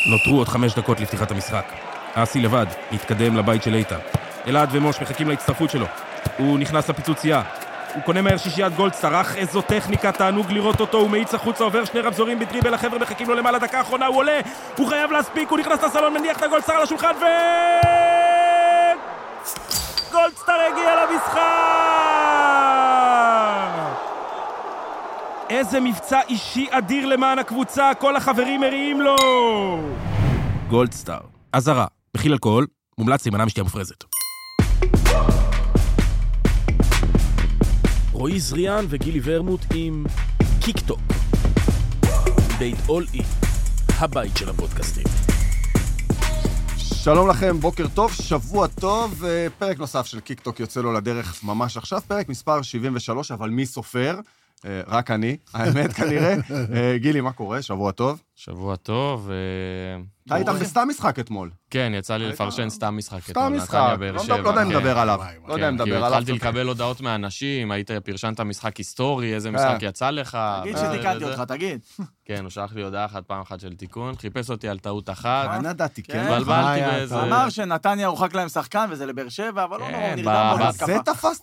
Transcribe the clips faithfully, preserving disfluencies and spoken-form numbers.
נותרו עוד חמש דקות לפתיחת המשחק. אסי לבד, מתקדם לבית של איתן. אלעד ומוש מחכים להצטרפות שלו. הוא נכנס לפיצוצייה. הוא קונה מהר שישיית גולדסטאר, אך איזו טכניקה, תענוג לראות אותו, הוא מאיץ החוצה, עובר שני רמזורים בדריבל, החבר'ה מחכים לו למעלה, דקה האחרונה, הוא עולה, הוא חייב להספיק, הוא נכנס לסלון, מניח את הגולדסטאר על השולחן, ו... גולדסטאר הגיע למשחק! איזה מבצע אישי אדיר למען הקבוצה, כל החברים מריעים לו! גולדסטאר, אזהרה, מכיל אלכוהול, מומלץ להימנע משתייה מופרזת. רועי זריאן וגילי ורמוט עם קיקטוק. בית אול אי, הבית של הפודקאסטים. שלום לכם, בוקר טוב, שבוע טוב, פרק נוסף של קיקטוק יוצא לו לדרך ממש עכשיו, פרק מספר שבעים ושלוש, אבל מי סופר? רק אני, האמת כנראה. גילי, מה קורה? שבוע טוב? שבוע טוב. אתה היית בסתם משחק אתמול. כן, יצא לי לפרשן סתם משחק. סתם משחק, לא יודע אם נדבר עליו. לא יודע אם נדבר עליו. התחלתי לקבל הודעות מאנשים, היית פרשנת משחק היסטורי, איזה משחק יצא לך. תגיד שתיקנתי אותך, תגיד. כן, הוא שלח לי הודעה אחת, פעם אחת של תיקון, חיפש אותי על טעות אחת. אני נדעתי, כן. בלבלתי באיזה... אמר שנתניה הורחק להם שחקן, וזה לבאר שבע, אבל לא נורא, נרדם בו להתקפה. זה תפסת?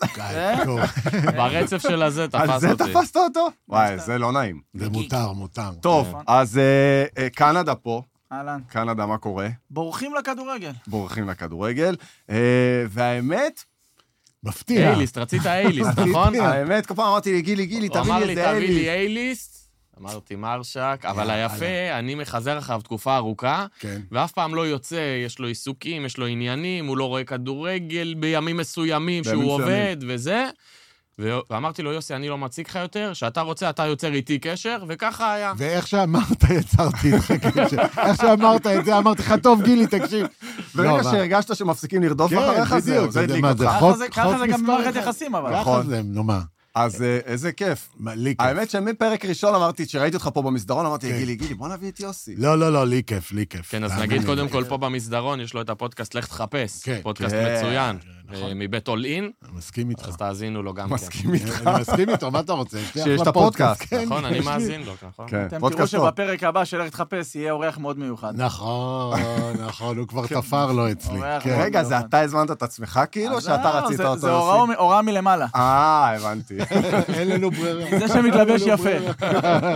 ברצף של הזה תפס אותי. על זה תפסת אותו? וואי, זה לא נעים. זה מותר, מותר. טוב, אז קנדה פה. אהלן. קנדה, מה קורה? בורחים לכדורגל. בורחים לכדורגל. והאמת... מפתיע. אייליסט, רצית אייליסט, נכון? האמת, כל פעם אמרתי לי, גילי, גילי, תביא לי איזה אייליסט. תביא לי אייליסט. אמרתי מרשק, אבל היפה, אני מחזר אחריו תקופה ארוכה, ואף פעם לא יוצא, יש לו עיסוקים, יש לו עניינים, הוא לא רואה כדורגל בימים מסוימים שהוא עובד וזה. ואמרתי לו, יוסי, אני לא מציג לך יותר, שאתה רוצה, אתה יוצר איתי קשר, וככה היה. ואיך שאמרת, יצרתי איתך קשר. איך שאמרת את זה, אמרתי לך, טוב, גילי, תקשיב. ברגע שהרגשת שמפסיקים לרדוף אחריך, זהו, זה הדליק אותך. ככה זה גם מערכת יחסים, אבל. ככה זה, נו מה. אז איזה כיף. האמת שמפרק ראשון אמרתי, שראיתי אותך פה במסדרון, אמרתי, גילי, גילי, בוא נביא את יוסי. לא, לא, לא, לי כיף, לי כיף. כן, אז נגיד קודם כל פה במסדרון, יש לו את הפודקאסט לך תחפש, פודקאסט מצוין, מבית אול אין. מסכים איתך. אז תאזינו לו גם כן. מסכים איתך. אני מסכים איתו, מה אתה רוצה? שיש את הפודקאסט. נכון, אני מאזין לו, נכון. אתם תראו שבפרק הבא של לך תחפש יהיה אורח מאוד מיוחד. נכון, נכון, הוא כבר תפר לו אצלי. רגע, זה אתה הזמנת את עצמך כאילו, או שאתה רצית אותו? זה הוראה מלמעלה. אה, הבנתי. אין לנו ברירה. זה שמתלבש יפה.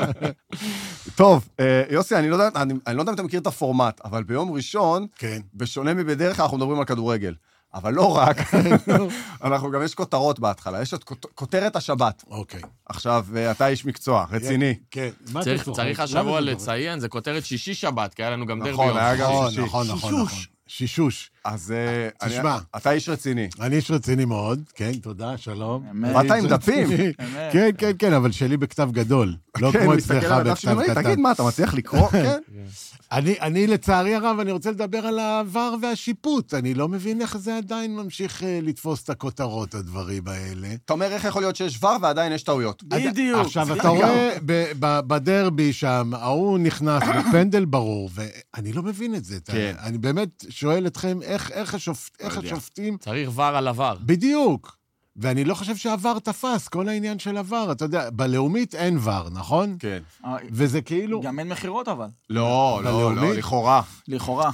טוב, יוסי, אני לא יודע אם אתה מכיר את הפורמט, אבל ביום ראשון, בשונה מבדרך כלל, אנחנו מדברים על כדורגל. אבל לא רק, אנחנו גם יש כותרות בהתחלה, יש את כותרת השבת. אוקיי. עכשיו, אתה איש מקצוע, רציני. כן. צריך השבוע לציין, זה כותרת שישי שבת, כי היה לנו גם דרבי. נכון, היה גם שישי. נכון, נכון, נכון. שישוש. אז תשמע. אתה איש רציני. אני איש רציני מאוד, כן, תודה, שלום. באת עם דפים. כן, כן, כן, אבל שלי בכתב גדול. לא כמו אצלך בכתב קטן. תגיד מה, אתה מצליח לקרוא? כן. אני, לצערי הרב, אני רוצה לדבר על העבר והשיפוט. אני לא מבין איך זה עדיין ממשיך לתפוס את הכותרות, הדברים האלה. אתה אומר, איך יכול להיות שיש ור ועדיין יש טעויות? בדיוק. עכשיו, אתה רואה בדרבי שם, ההוא נכנס בפנדל ברור, ואני לא מבין את זה. אני באמת שואל אתכם, איך השופטים... צריך ור על עבר. בדיוק. ואני לא חושב שהעבר תפס, כל העניין של עבר. אתה יודע, בלאומית אין ור, נכון? כן. וזה כאילו... גם אין מחירות, אבל. לא, לא, לא, לכאורה. לכאורה.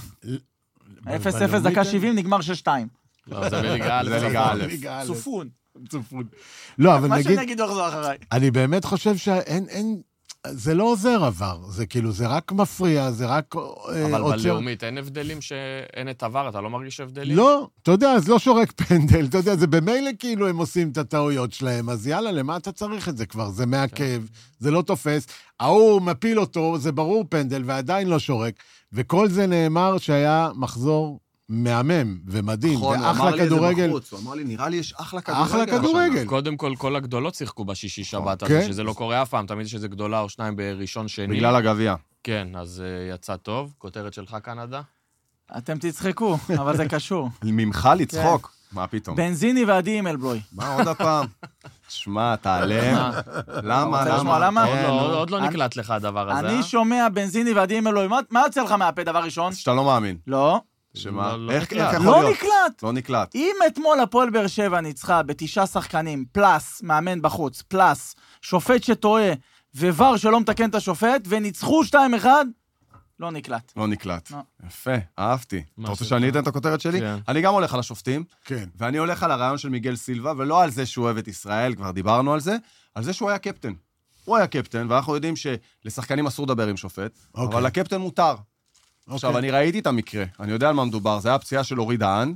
אפס אפס דקה שבעים נגמר שש שתיים. לא, זה בליגה א'. זה ליגה א'. צופון. צופון. לא, אבל נגיד... מה שנגיד לחזור אחריי. אני באמת חושב שאין... זה לא עוזר עבר, זה כאילו, זה רק מפריע, זה רק אבל עוצר. בלאומית אין הבדלים שאין את עבר, אתה לא מרגיש הבדלים? לא, אתה יודע, אז לא שורק פנדל, אתה יודע, זה במילא כאילו הם עושים את הטעויות שלהם, אז יאללה, למה אתה צריך את זה כבר? זה מעכב, זה לא תופס, ההוא מפיל אותו, זה ברור פנדל, ועדיין לא שורק, וכל זה נאמר שהיה מחזור מהמם ומדהים, ואחלה כדורגל. הוא אמר לי, נראה לי יש אחלה כדורגל. אחלה כדורגל. קודם כל, כל הגדולות שיחקו בשישי שבת הזה, שזה לא קורה אף פעם, תמיד יש איזה גדולה או שניים בראשון שני. בגלל הגביע. כן, אז יצא טוב. כותרת שלך, קנדה? אתם תצחקו, אבל זה קשור. ממך לצחוק? מה פתאום? בנזיני ועדי אימלבלוי. מה עוד הפעם? שמע, תעלם. למה, למה? עוד לא נקלט לך הדבר הזה. אני שומע בנזיני ועדי אימלבלוי. מה יוצא לך מהפה דבר ראשון? שאתה לא מאמין. לא. שמה? לא איך נקלט. יכול לא להיות? נקלט. לא נקלט. אם אתמול הפועל באר שבע ניצחה בתשעה שחקנים, פלס, מאמן בחוץ, פלס, שופט שטועה, ובר שלא מתקן את השופט, וניצחו שתיים אחד, לא נקלט. לא נקלט. לא. יפה, אהבתי. אתה רוצה שאני אתן את הכותרת שלי? כן. אני גם הולך על השופטים, כן. ואני הולך על הרעיון של מיגל סילבה, ולא על זה שהוא אוהב את ישראל, כבר דיברנו על זה, על זה שהוא היה קפטן. הוא היה קפטן, ואנחנו יודעים שלשחקנים אסור לדבר עם שופט, אוקיי. אבל לקפטן מותר. אוקיי. עכשיו, אני ראיתי את המקרה, אני יודע על מה מדובר, זה היה פציעה של אורי דהן,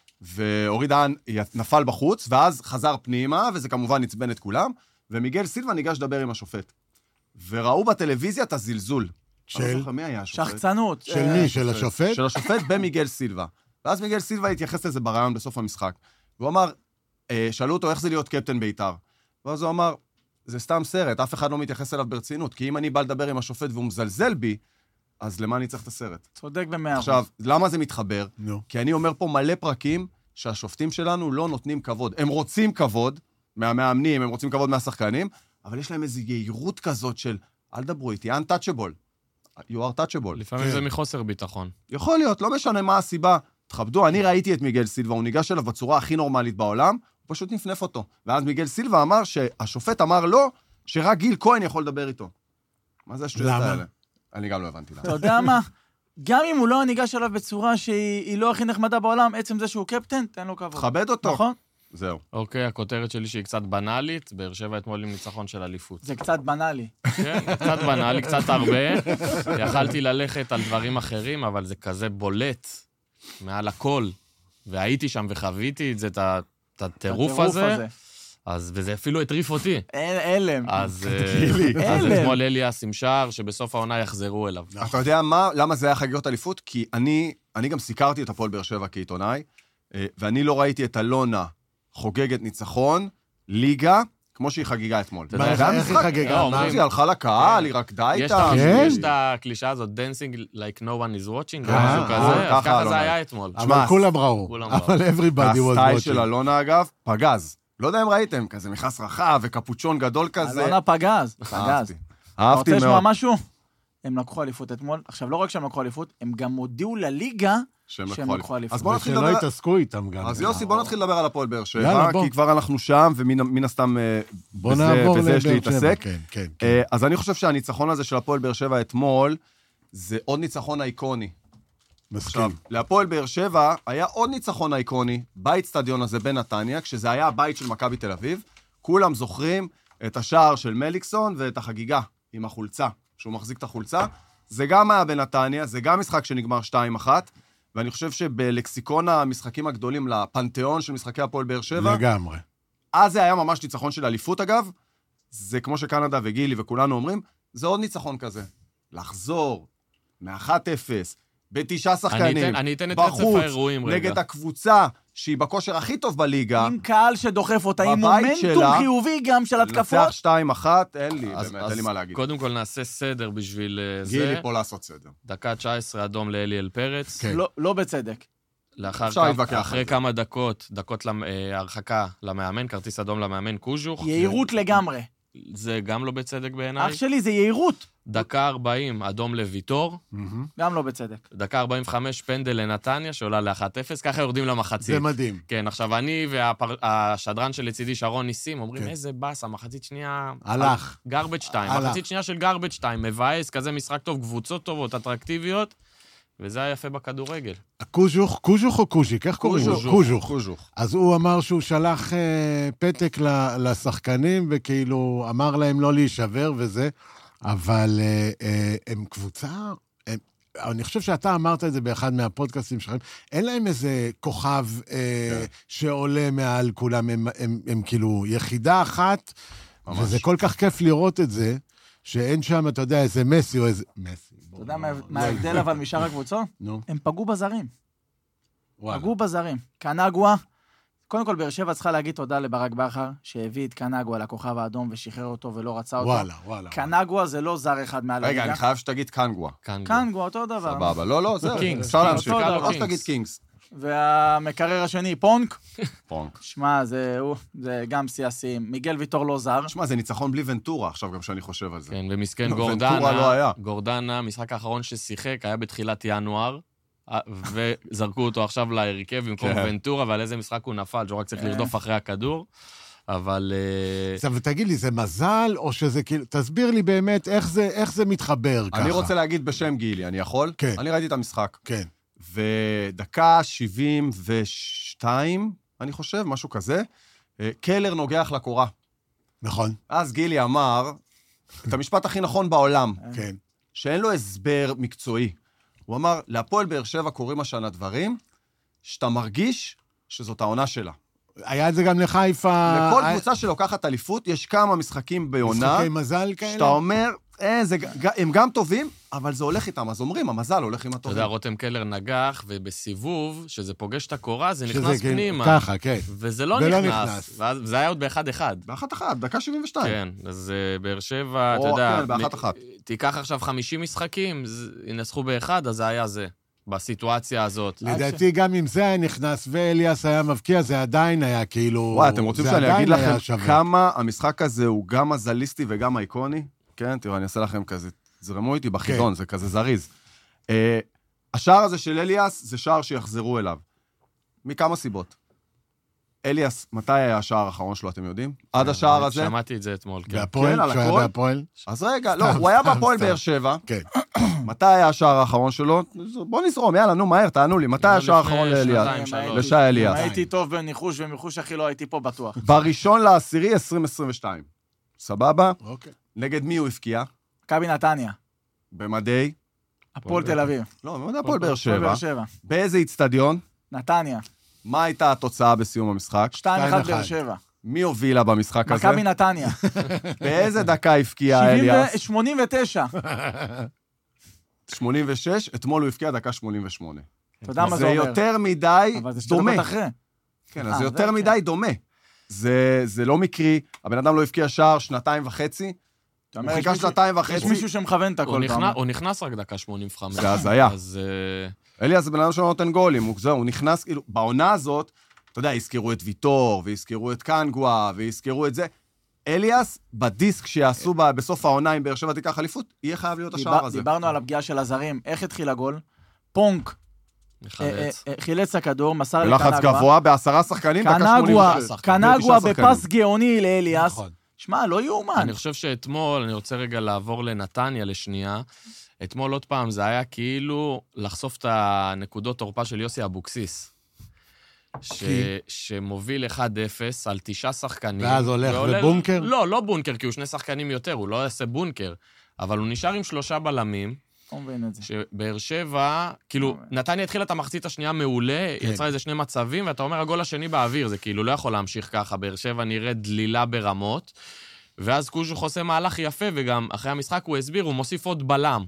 ואורי דהן נפל בחוץ, ואז חזר פנימה, וזה כמובן נצבן את כולם, ומיגל סילבה ניגש לדבר עם השופט. וראו בטלוויזיה את הזלזול. של? אני לא זוכר מי היה השופט. שחצנות. של אה, מי? של השופט? של השופט במיגל סילבה. ואז מיגל סילבה התייחס לזה ברעיון בסוף המשחק. והוא אמר, אה, שאלו אותו איך זה להיות קפטן בית"ר. ואז הוא אמר, זה סתם סרט, אף אחד לא מתייחס אליו ברצינות, כי אם אני בא לדבר עם השופט והוא מזלזל בי, אז למה אני צריך את הסרט? צודק במאה אחוז. עכשיו, למה זה מתחבר? נו. כי אני אומר פה מלא פרקים שהשופטים שלנו לא נותנים כבוד. הם רוצים כבוד מהמאמנים, הם רוצים כבוד מהשחקנים, אבל יש להם איזו יהירות כזאת של, אל דברו איתי, untouchable. you are touchable. לפעמים זה מחוסר ביטחון. יכול להיות, לא משנה מה הסיבה. תכבדו, אני ראיתי את מיגל סילבה, הוא ניגש אליו בצורה הכי נורמלית בעולם, הוא פשוט נפנף אותו. ואז מיגל סילבה אמר שהשופט אמר לו, שרק גיל כהן יכול לדבר איתו. מה זה השטויות האלה? למה? אני גם לא הבנתי למה. אתה יודע מה? גם אם הוא לא ניגש אליו בצורה שהיא לא הכי נחמדה בעולם, עצם זה שהוא קפטן, תן לו כבוד. תכבד אותו. נכון? זהו. אוקיי, הכותרת שלי שהיא קצת בנאלית, באר שבע אתמול עם ניצחון של אליפות. זה קצת בנאלי. כן, קצת בנאלי, קצת הרבה. יכלתי ללכת על דברים אחרים, אבל זה כזה בולט מעל הכל. והייתי שם וחוויתי את זה, את הטירוף הזה. אז, וזה אפילו הטריף אותי. אלם. אז, אז אתמול אליאס עם שער, שבסוף העונה יחזרו אליו. אתה יודע מה, למה זה היה חגיגות אליפות? כי אני, אני גם סיקרתי את הפועל באר שבע כעיתונאי, ואני לא ראיתי את אלונה חוגגת ניצחון, ליגה, כמו שהיא חגיגה אתמול. מה, איך היא חגיגה? מה היא הלכה לקהל, היא רקדה איתה. יש את הקלישה הזאת, dancing like no one is watching, משהו כזה, אז ככה זה היה אתמול. אבל כולם ראו, אבל everybody was watching. הסטייל של אלונה, אגב, פגז. לא יודע אם ראיתם, כזה מכנס רחב וקפוצ'ון גדול כזה. אלונה פגז, פגז. אהבתי רוצה מאוד. לשמוע משהו? הם לקחו אליפות אתמול. עכשיו, לא רק שהם לקחו אליפות, הם גם הודיעו לליגה שהם לקחו אליפות. אז בוא נתחיל שלא לדבר... התעסקו איתם גם. אז יוסי, בוא נתחיל לדבר על הפועל באר שבע, יאללה, בוא. כי כבר אנחנו שם, ומן הסתם בוא נעבור בזה יש לבאר שבע. להתעסק. כן, כן, כן. אז אני חושב שהניצחון הזה של הפועל באר שבע אתמול, זה עוד ניצחון אייקוני. מסכים. עכשיו, להפועל באר שבע היה עוד ניצחון אייקוני באצטדיון הזה בנתניה, כשזה היה הבית של מכבי תל אביב. כולם זוכרים את השער של מליקסון ואת החגיגה עם החולצה, שהוא מחזיק את החולצה. זה גם היה בנתניה, זה גם משחק שנגמר שתיים אחת, ואני חושב שבלקסיקון המשחקים הגדולים, לפנתיאון של משחקי הפועל באר שבע, לגמרי. אז זה היה ממש ניצחון של אליפות, אגב. זה כמו שקנדה וגילי וכולנו אומרים, זה עוד ניצחון כזה. לחזור מ-אחת אפס, בתשעה שחקנים, אני אתן את רצף האירועים רגע. נגד הקבוצה שהיא בכושר הכי טוב בליגה, עם קהל שדוחף אותה, עם בבית מומנטום שלה, חיובי גם של התקפות. לנצח שתיים אחת, אין לי, אז, באמת, אז אין לי מה להגיד. קודם כל נעשה סדר בשביל uh, זה. גילי פה לעשות סדר. דקה תשע עשרה אדום לאליאל פרץ. כן. לא, לא בצדק. לאחר אפשר כמה, להתווכח על אחרי זה. כמה דקות, דקות למ- אה, הרחקה למאמן, כרטיס אדום למאמן קוז'וך. יהירות לגמרי. זה גם לא בצדק בעיניי. אח שלי, זה יהירות. דקה ארבעים, אדום לויטור. גם לא בצדק. דקה ארבעים וחמש, פנדל לנתניה, שעולה ל-אחת אפס, ככה יורדים למחצית. זה מדהים. כן, עכשיו אני והשדרן של לצידי, שרון ניסים, אומרים, כן. איזה באס, המחצית שנייה... הלך. גרבג' שתיים. הלך. מחצית שנייה של גרבג' שתיים, מבאס, כזה משחק טוב, קבוצות טובות, אטרקטיביות, וזה היה יפה בכדורגל. קוז'וך, קוז'וך או קוז'יק? איך קוראים לו? קוז'וך. קוז'וך. אז הוא אמר שהוא שלח אה, פתק ל- לשחקנים, וכאילו אמר להם לא להישבר וזה, אבל אה, אה, הם קבוצה... הם, אני חושב שאתה אמרת את זה באחד מהפודקאסטים שלכם, אין להם איזה כוכב אה, שעולה מעל כולם, הם, הם, הם כאילו יחידה אחת, ממש. וזה כל כך כיף לראות את זה, שאין שם, אתה יודע, איזה מסי או איזה... מסי. אתה יודע מה- מה ההבדל אבל משאר הקבוצות? נו, הם פגעו בזרים. וואלה. פגעו בזרים. קנגווה, קודם כל, באר שבע צריכה להגיד תודה לברק בכר, שהביא את קנגווה לכוכב האדום ושחרר אותו ולא רצה אותו. וואלה, וואלה. קנגווה זה לא זר אחד מעל רגע, הליגה. אני חייב שתגיד קנגווה. כאן. קנגווה, אותו דבר. סבבה. לא, לא, זהו. קינגס, אפשר קינגס, להמשיך. אותו דבר. או שתגיד קינגס. והמקרר השני, פונק. פונק. שמע, זה, הוא, זה גם סייסים. מיגל ויטור לא זר. תשמע, זה ניצחון בלי ונטורה, עכשיו גם שאני חושב על זה. כן, ומסכן לא, ונטורה לא גורדנה, היה. גורדנה, המשחק האחרון ששיחק, היה בתחילת ינואר, וזרקו אותו עכשיו להרכב במקום כן. ונטורה, ועל איזה משחק הוא נפל, שהוא רק צריך כן. לרדוף אחרי הכדור. אבל... עכשיו, ותגיד לי, זה מזל, או שזה כאילו... תסביר לי באמת איך זה, איך זה מתחבר ככה. אני רוצה להגיד בשם גילי, אני יכול? כן. אני ראיתי את המשחק. כן. ודקה שבעים ושתיים, אני חושב, משהו כזה, קלר נוגח לקורה. נכון. אז גילי אמר, את המשפט הכי נכון בעולם, כן. שאין לו הסבר מקצועי. הוא אמר, להפועל באר שבע קוראים השנה דברים, שאתה מרגיש שזאת העונה שלה. היה את זה גם לחיפה. לכל קבוצה שלוקחת אליפות, יש כמה משחקים בעונה. משחקי מזל כאלה. שאתה אומר, אה, זה, הם גם טובים, אבל זה הולך איתם. אז אומרים, המזל הולך עם הטובים. אתה יודע, רותם קלר נגח, ובסיבוב, שזה פוגש את הקורה, זה נכנס פנימה. ככה, כן. וזה לא נכנס. וזה היה עוד באחד אחד. באחת אחת, דקה שבעים ושתיים. כן, אז באר שבע, אתה יודע... כן, באחת אחת. תיקח עכשיו חמישים משחקים, ינסחו באחד, אז זה היה זה. בסיטואציה הזאת. לדעתי גם אם זה היה נכנס ואליאס היה מבקיע, זה עדיין היה כאילו... וואי, אתם רוצים שאני אגיד לכם כמה המשחק הזה הוא גם מזליסטי וגם אייקוני? כן, תראו, אני אעשה לכם כזה, זרמו איתי בחידון, זה כזה זריז. השער הזה של אליאס זה שער שיחזרו אליו. מכמה סיבות. אליאס, מתי היה השער האחרון שלו, אתם יודעים? עד השער הזה? שמעתי את זה אתמול, כן. בהפועל? שהיה בהפועל? אז רגע, לא, הוא היה בהפועל באר שבע. כן. מתי היה השער האחרון שלו? בוא נזרום, יאללה, נו, מהר, תענו לי. מתי השער האחרון לאליאס? לשי אליאס. הייתי טוב בניחוש, ומחוש הכי לא הייתי פה בטוח. בראשון לעשירי עשרים עשרים ושתיים. סבבה? אוקיי. נגד מי הוא הפקיע? מכבי נתניה. במדי? הפועל תל אביב. לא, במדי הפועל באר שבע. באיזה אצטדיון? נתניה. מה הייתה התוצאה בסיום המשחק? שתיים אחת באר שבע. מי הובילה במשחק הזה? מכבי נתניה. באיזה דקה הפקיע אליאס? שמונים ותשע. שמונים ושש, אתמול הוא הפקיע דקה שמונים ושמונה. אתה יודע מה זה אומר? זה יותר מדי דומה. אבל זה שתי דקות אחרי. כן, אז זה יותר מדי דומה. זה לא מקרי, הבן אדם לא הפקיע שער שנתיים וחצי, הוא חיכה שנתיים וחצי. יש מישהו שמכוון את הכל פעם. הוא נכנס רק דקה שמונים וחמש. זה הזיה. אז... אליאס זה בן אדם שלא נותן גולים, הוא נכנס, כאילו, בעונה הזאת, אתה יודע, הזכירו את ויטור, והזכירו את קנגווה, והזכירו את זה. אליאס, בדיסק שיעשו בסוף העונה עם באר שבע תיקח אליפות, יהיה חייב להיות השער הזה. דיברנו על הפגיעה של הזרים, איך התחיל הגול? פונק, חילץ הכדור, מסר לקנגווה. בלחץ גבוה, בעשרה שחקנים, דקה שמונים ושש. קנגווה בפס גאוני לאליאס. שמע, לא יאומן. אני חושב שאתמול, אני רוצה רגע לעבור לנתניה לשנייה, אתמול עוד פעם זה היה כאילו לחשוף את הנקודות תורפה של יוסי אבוקסיס. ש... שמוביל אחד אפס על תשעה שחקנים. ואז הולך לבונקר? לא, לא בונקר, כי הוא שני שחקנים יותר, הוא לא יעשה בונקר, אבל הוא נשאר עם שלושה בלמים. לא מבין את זה. שבאר שבע, כאילו, נתניה התחילה את המחצית השנייה מעולה, יצרה איזה שני מצבים, ואתה אומר, הגול השני באוויר, זה כאילו לא יכול להמשיך ככה, באר שבע נראה דלילה ברמות, ואז קוז'ו חוסה מהלך יפה, וגם אחרי המשחק הוא הסביר, הוא מוסיף עוד בלם.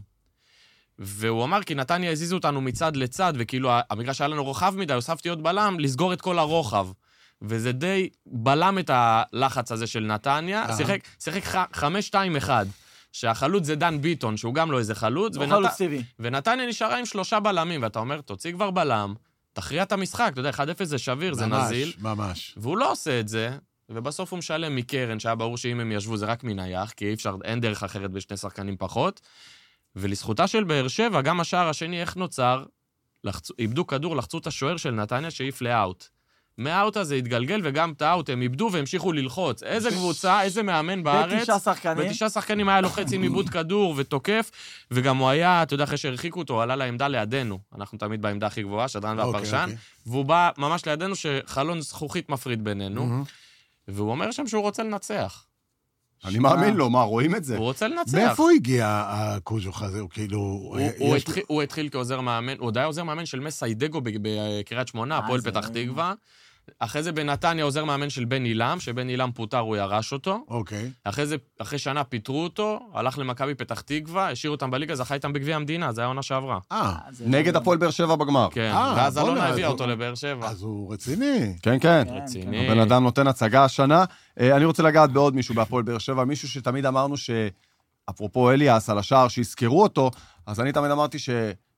והוא אמר, כי נתניה הזיזו אותנו מצד לצד, וכאילו המגרש היה לנו רוחב מדי, הוספתי עוד בלם, לסגור את כל הרוחב. וזה די בלם את הלחץ הזה של נתניה, שיחק, שיחק חמש שתיים אחד, שהחלוץ זה דן ביטון, שהוא גם לא איזה חלוץ, לא חלוץ טבעי. ונתניה נשארה עם שלושה בלמים, ואתה אומר, תוציא כבר בלם, תכריע את המשחק, אתה יודע, אחד אפס זה שביר, זה נזיל. ממש, ממש. והוא לא עושה את זה, ובסוף הוא משלם מקרן, שהיה ברור שאם הם ישבו זה רק מנייח, כי אי אפשר, אין דרך אחרת בשני שחקנים פחות. ולזכותה של באר שבע, גם השער השני, איך נוצר, לחצו, איבדו כדור, לחצו את השוער של נתניה שאיף לאאוט. מהאוט הזה התגלגל, וגם את האוט הם איבדו והמשיכו ללחוץ. איזה קבוצה, איזה מאמן בארץ. בתשעה שחקנים. בתשעה שחקנים היה לוחץ עם איבוד כדור ותוקף, וגם הוא היה, אתה יודע, אחרי שהרחיקו אותו, הוא עלה לעמדה לידינו. אנחנו תמיד בעמדה הכי גבוהה, שדרן והפרשן. והוא בא ממש לידינו שחלון זכוכית מפריד בינינו, והוא אומר שם שהוא רוצה לנצח. אני מאמין לו, מה, רואים את זה? הוא רוצה לנצח. מאיפה הוא הגיע, הקוז'וך הזה? הוא כאילו... הוא התחיל כעוזר מאמן, הוא היה עוזר מאמן של מסיידגו בקריית שמונה, הפועל פתח תקווה. אחרי זה בנתניה עוזר מאמן של בן אילם, שבן אילם פוטר, הוא ירש אותו. אוקיי. אחרי זה, אחרי שנה פיטרו אותו, הלך למכבי פתח תקווה, השאיר אותם בליגה, זכה איתם בגביע המדינה, זה היה עונה שעברה. אה. נגד הפועל באר שבע בגמר. כן, ואז אלונה הביאה אותו לבאר שבע. אז הוא רציני. כן, כן. רציני. הבן אדם נותן הצגה השנה. אני רוצה לגעת בעוד מישהו בהפועל באר שבע, מישהו שתמיד אמרנו שאפרופו אליאס על השער שהזכרו אותו, אז אני תמיד אמרתי ש...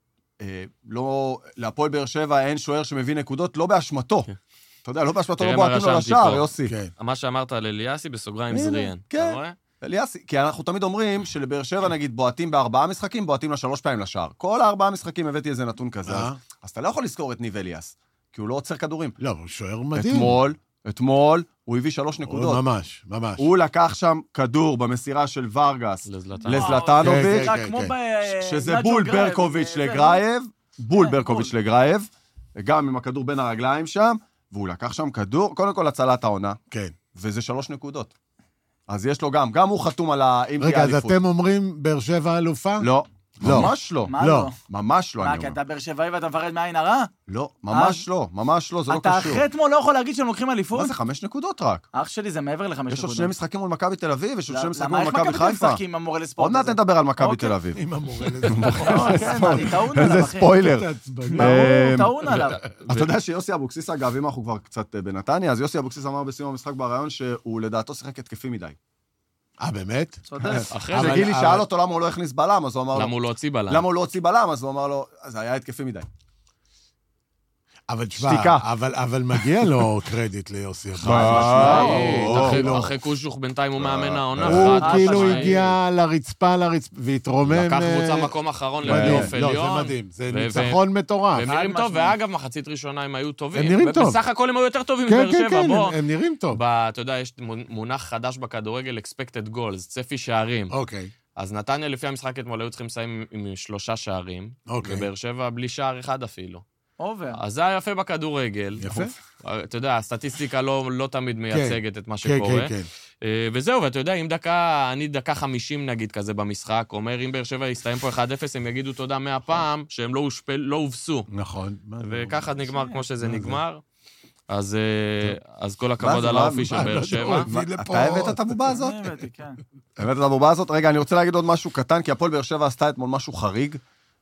לא, להפועל באר שבע אין שוער שמביא נקודות, לא באשמתו. אתה יודע, לא באשמתו, לא בועטים לו לשער, יוסי. מה שאמרת על אליאסי בסוגריים זריאן. כן, אליאסי, כי אנחנו תמיד אומרים שלבאר שבע, נגיד, בועטים בארבעה משחקים, בועטים לה שלוש פעמים לשער. כל הארבעה משחקים הבאתי איזה נתון כזה. אז אתה לא יכול לזכור את ניב אליאס, כי הוא לא עוצר כדורים. לא, הוא שוער מדהים. אתמול, אתמול הוא הביא שלוש נקודות. ממש, ממש. הוא לקח שם כדור במסירה של ורגס לזלטנוביץ', שזה בול ברקוביץ' לגרייב, בול ברקוביץ' לגרייב, גם עם הכדור בין הרגליים שם, והוא לקח שם כדור, קודם כל הצלת העונה. כן. וזה שלוש נקודות. אז יש לו גם, גם הוא חתום על האליפות. רגע, אז אתם אומרים באר שבע אלופה? לא. ממש לא. מה לא? ממש לא, אני מה, אומר. כי אתה באר שבעי ואתה מפרד מעין הרע? לא, ממש לא, ממש לא, זה לא קשור. אתה אחרי אתמול לא יכול להגיד שהם לוקחים אליפות? מה זה, חמש נקודות רק? אח שלי, זה מעבר לחמש נקודות. יש לו שני משחקים מול מכבי תל אביב, יש לו שני משחקים למה, מול איך מכבי מכבי חיפה. משחקים עם המורה לספורט? עוד מעט נדבר על מכבי אוקיי. תל אביב. עם המורה לספורט. כן, אני טעון עליו, איזה אחי. ספוילר. ברור, טעון עליו. אתה יודע שיוסי אבוקסיס, אגב, אם אנחנו כבר קצת בנתניה, אז יוסי אבוקסיס אמר בסיום המשחק ברעיון שהוא לדעתו שיחק התקפי מדי. אה, באמת? צודק. כשגילי שאל אותו למה הוא לא הכניס בלם, אז הוא אמר לו... למה הוא לא הוציא בלם? למה הוא לא הוציא בלם, אז הוא אמר לו, זה היה התקפי מדי. אבל תשמע, שתיקה. אבל, אבל מגיע לו קרדיט ליוסי. אחרי קושוך בינתיים הוא מאמן העונה. הוא חד כאילו משמעית. הגיע לרצפה, לרצפה, והתרומם... לקח קבוצה מקום אחרון לפלייאוף עליון. לא, זה מדהים, זה ניצחון מטורף. והם נראים טוב, ואגב, מחצית ראשונה הם היו טובים. הם נראים טוב. בסך הכל הם היו יותר טובים כן, מבאר כן, שבע, כן, בוא. הם נראים טוב. אתה יודע, יש מונח חדש בכדורגל, expected goals, צפי שערים. אוקיי. אז נתניה לפי המשחק אתמול היו צריכים לסיים עם שלושה שערים, אוקיי. ובאר שבע בלי שער אחד אפילו. אובר. אז זה היה יפה בכדורגל. יפה. אתה יודע, הסטטיסטיקה לא, לא תמיד מייצגת את מה כן, שקורה. כן, כן. וזהו, ואתה יודע, אם דקה, אני דקה חמישים נגיד כזה במשחק, אומר, אם באר שבע יסתיים פה אחד אפס, הם יגידו תודה מאה פעם, שהם לא הושפל, לא הובסו. נכון. וככה נגמר כמו שזה נגמר. אז, אז כל הכבוד על האופי של באר שבע. אתה הבאת את הבובה הזאת? אני הבאתי, כן. הבאת את הבובה הזאת? רגע, אני רוצה להגיד עוד משהו קטן, כי הפועל באר שבע עשתה אתמול משהו חריג.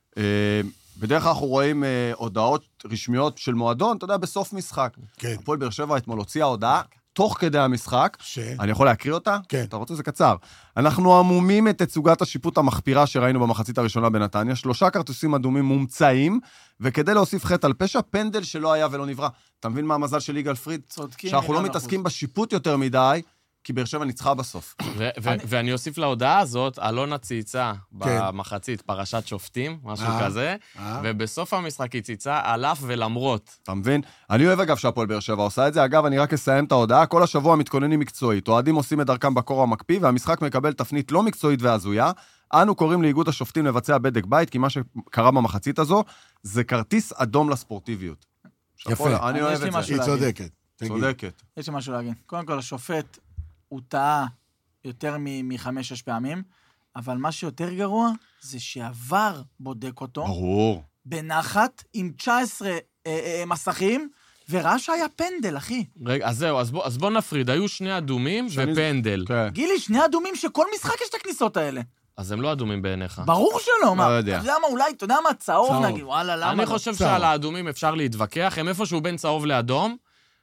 בדרך כלל אנחנו רואים הודעות רשמיות של מועדון, אתה יודע, בסוף משחק. כן. הפועל באר שבע אתמול הוציאה הודעה, תוך כדי המשחק. ש? אני יכול להקריא אותה? כן. אתה רוצה, זה קצר. אנחנו עמומים את תצוגת השיפוט המחפירה שראינו במחצית הראשונה בנתניה, שלושה כרטיסים אדומים מומצאים, וכדי להוסיף חטא על פשע, פנדל שלא היה ולא נברא. אתה מבין מה המזל של יגאל פריד? צודקים. שאנחנו לא מתעסקים בשיפוט יותר מדי, כי באר שבע ניצחה בסוף. ואני אוסיף להודעה הזאת, אלונה צייצה במחצית פרשת שופטים, משהו כזה, ובסוף המשחק היא צייצה על אף ולמרות. אתה מבין? אני אוהב אגב שהפועל באר שבע עושה את זה. אגב, אני רק אסיים את ההודעה. כל השבוע מתכוננים מקצועית. אוהדים עושים את דרכם בקור המקפיא, והמשחק מקבל תפנית לא מקצועית והזויה. אנו קוראים לאיגוד השופטים לבצע בדק בית, כי מה שקרה במחצית הזו, זה כרטיס אדום לספורטיביות. יפה. אני אוהב את זה. היא צודקת. צודקת. יש לי משהו להגיד. קודם כל, השופט הוא טעה יותר מחמש-שש פעמים, אבל מה שיותר גרוע זה שעבר בודק אותו. ברור. בנחת עם תשע עשרה אה, אה, מסכים, וראה שהיה פנדל, אחי. רגע, אז זהו, אז בוא, אז בוא נפריד. היו שני אדומים שאני... ופנדל. כן. גילי, שני אדומים שכל משחק יש את הכניסות האלה. אז הם לא אדומים בעיניך. ברור שלא, מה? לא יודע. אתה יודע מה, אולי, אתה יודע מה, צהוב, צהוב. נגיד, וואלה, למה? אני לא? חושב צהוב. שעל האדומים אפשר להתווכח, הם איפשהו בין צהוב לאדום,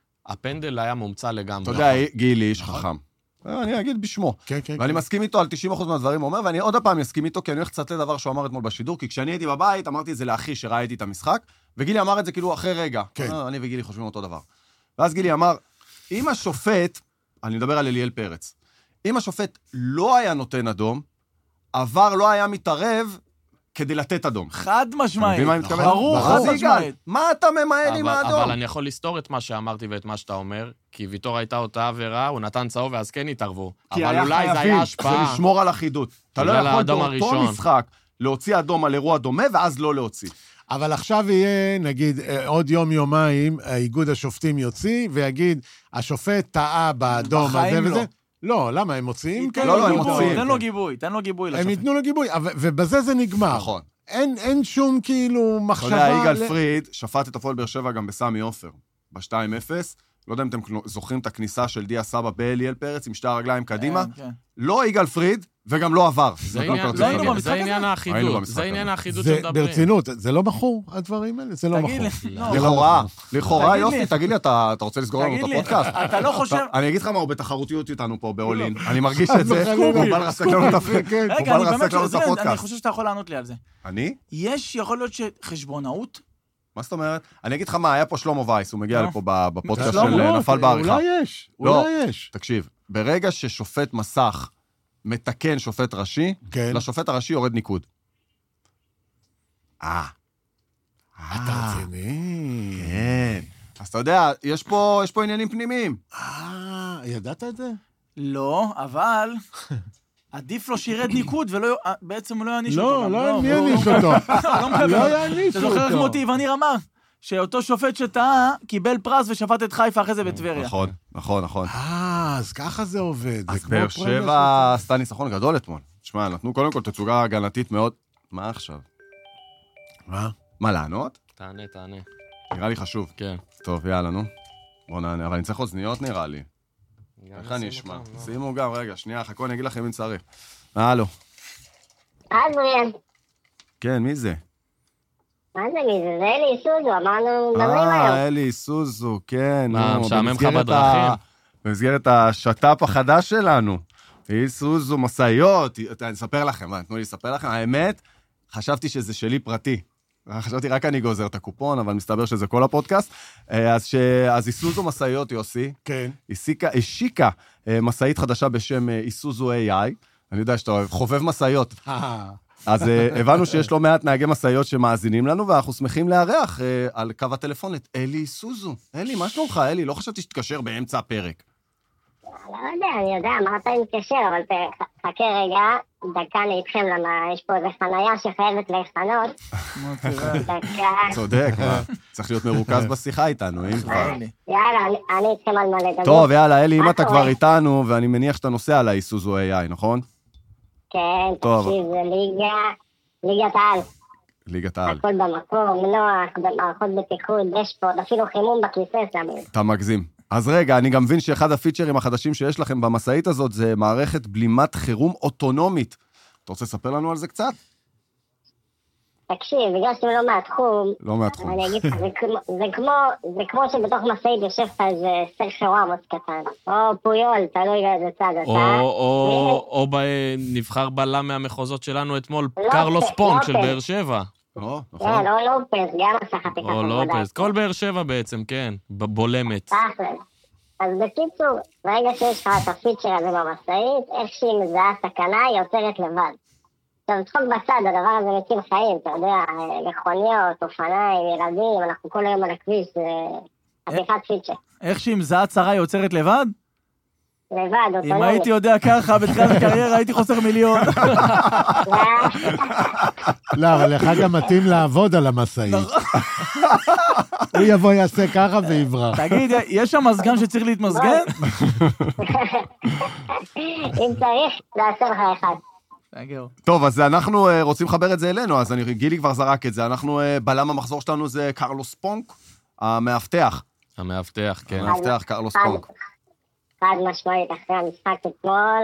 הפנדל היה מומצא לגמרי. אתה יודע, גילי איש חכם. אני אגיד בשמו. כן, כן. ואני מסכים איתו על תשעים אחוז מהדברים הוא אומר, ואני עוד הפעם מסכים איתו, כי אני הולך קצת לדבר שהוא אמר אתמול בשידור, כי כשאני הייתי בבית, אמרתי את זה לאחי שראיתי את המשחק, וגילי אמר את זה כאילו אחרי רגע. כן. אני וגילי חושבים אותו דבר. ואז גילי אמר, אם השופט, אני מדבר על אליאל פרץ, אם השופט לא היה נותן אדום, עבר לא היה מתערב כדי לתת אדום. חד משמעית. מבין מה אני מתכוון? ברור, חד משמעית. מה אתה ממהל עם אבל, האדום? אבל אני יכול לסתור את מה שאמרתי ואת מה שאתה אומר, כי ויתור הייתה אותה עבירה, הוא נתן צהוב ואז כן התערבו. אבל אולי זה היה השפעה. זה לשמור על אחידות. אתה לא בגלל יכול האדום באותו הראשון. משחק להוציא אדום על אירוע דומה ואז לא להוציא. אבל עכשיו יהיה, נגיד, עוד יום-יומיים, איגוד השופטים יוציא, ויגיד, השופט טעה באדום הזה בחיים וזה. לא. לא, למה? הם מוציאים? תן לא, לו לא, הם גיבוי, מוציאים. תן לו גיבוי, תן לו גיבוי לשופט. הם ייתנו לו גיבוי, אבל- ובזה זה נגמר. נכון. אין, אין שום כאילו אתה מחשבה... יודע, יגאל ל- פריד שפט את הפועל באר שבע גם בסמי עופר, ב-שתיים אפס. לא יודע אם אתם זוכרים את הכניסה של דיה סבא באליאל פרץ עם שתי הרגליים קדימה. כן, כן. לא יגאל פריד, וגם לא עבר. זה עניין- לא זה היינו עניין- במשחק זה עניין הזה? היינו האחידות, במשחק זה עניין הזה. האחידות זה שמדברים. ברצינות, זה לא מכור, הדברים האלה? זה לא תגיד מכור. לי, לא. לכאורה, לכאורה, תגיד יופי, לי. תגיד לי, אתה אתה רוצה לסגור לנו את תגיד לי, הפודקאסט? אתה לא חושב... אני אגיד לך מה, הוא בתחרותיות איתנו פה באולין. אני מרגיש את זה, וחלילה. הוא בא לרסק לנו את הפודקאסט. הוא רגע, בא אני באמת לרסק לנו את שואל, אני הפודקאסט. חושב שאתה יכול לענות לי על זה. אני? יש, יכול להיות שחשבונאות? מה זאת אומרת? אני אגיד לך מה, היה פה שלמה וייס, הוא מגיע לא. לפה ב- בפודקאסט שלמה, של נפל בעריכה. אולי יש, לא. אולי יש. תקשיב, ברגע ששופט מסך מתקן שופט ראשי, כן. לשופט הראשי יורד ניקוד. אה. אתה רציני. כן. אז אז אתה יודע, יש פה, יש פה עניינים פנימיים. אה, ידעת את זה? לא, אבל עדיף לו שירד ניקוד, ובעצם הוא לא יעניש אותו. לא, לא, מי יעניש אותו? לא יעניש אותו. אתה זוכר איך מוטי וניר אמר? שאותו שופט שטעה, קיבל פרס ושפט את חיפה אחרי זה בטבריה. נכון, נכון, נכון. אה, אז ככה זה עובד. אז באר שבע עשתה ניצחון גדול אתמול. תשמע, נתנו קודם כל תצוגה הגנתית מאוד... מה עכשיו? מה? מה, לענות? תענה, תענה. נראה לי חשוב. כן. טוב, יאללה, נו. בוא נענה, אבל אני צריך אוזניות נראה לי. איך אני אשמע? שימו גם, רגע, שנייה, חכו, אני אגיד לכם אם צריך. הלו. אדריאן. כן, מי זה? מה זה מי זה? זה אלי סוזו, אמרנו, מדברים היום. אה, אלי סוזו, כן. מה, משעמם לך בדרכים? במסגרת השת"פ החדש שלנו. אלי סוזו, מסעיות, אני אספר לכם, תנו לי לספר לכם, האמת, חשבתי שזה שלי פרטי. חשבתי רק אני גוזר את הקופון, אבל מסתבר שזה כל הפודקאסט. אז, ש... אז איסוזו מסעיות, יוסי, כן. השיקה, השיקה מסעית חדשה בשם איסוזו איי איי. אני יודע שאתה אוהב, חובב מסעיות. אז הבנו שיש לא מעט נהגי מסעיות שמאזינים לנו, ואנחנו שמחים לארח על קו הטלפון את אלי איסוזו. אלי, מה שלומך, אלי? לא חשבתי שתתקשר באמצע הפרק. לא יודע, אני יודע, אמרת אם תקשר, אבל חכה רגע, דקה אני איתכם, למה יש פה איזה חנייה שחייבת להחנות. דקה. צודק, מה? צריך להיות מרוכז בשיחה איתנו, אם כבר. יאללה, אני איתכם על מלא דבר. טוב, יאללה, אלי, אם אתה כבר איתנו, ואני מניח שאתה נוסע על האיסוזו איי איי, נכון? כן, תקשיב, זה ליגה, ליגת העל. ליגת העל. הכל במקום, נוח, במערכות בטיחות, דשבורד, אפילו חימום בכיסא שמים. אתה מגזים. אז רגע, אני גם מבין שאחד הפיצ'רים החדשים שיש לכם במסעית הזאת, זה מערכת בלימת חירום אוטונומית. אתה רוצה לספר לנו על זה קצת? תקשיב, בגלל שאתם לא מהתחום, לא מהתחום. אני אגיד לך, זה כמו, זה כמו, זה כמו שבתוך מסעית יושב לך איזה סרחיו עמוס קטן, או פויול, תלוי איזה צד אתה. או, או, או נבחר בלם מהמחוזות שלנו אתמול, קרלוס פונק של באר שבע. או, כן, או לופס, גם עשה חתיכת או לופס, כל באר שבע בעצם, כן, בולמת. אז בקיצור, ברגע שיש לך את הפיצ'ר הזה במשאית, איך שהיא מזהה סכנה, היא יוצרת לבד. עכשיו, צחוק בצד, הדבר הזה מציל חיים, אתה יודע, מכוניות, אופניים, ילדים, אנחנו כל היום על הכביש, זה חתיכת פיצ'ר. איך שהיא מזהה צרה היא יוצרת לבד? לבד, אוטונומי. אם הייתי יודע ככה, בתחילת הקריירה הייתי חוסר מיליון. לא, אבל לך גם מתאים לעבוד על המסעית. הוא יבוא, יעשה ככה ויברח. תגיד, יש שם מזגן שצריך להתמזגן? אם צריך, נעשה לך אחד. טוב, אז אנחנו רוצים לחבר את זה אלינו, אז גילי כבר זרק את זה. אנחנו, בלם המחזור שלנו זה קרלוס פונק, המאבטח. המאבטח, כן. המאבטח, קרלוס פונק. חד משמעית, אחרי המשחק אתמול,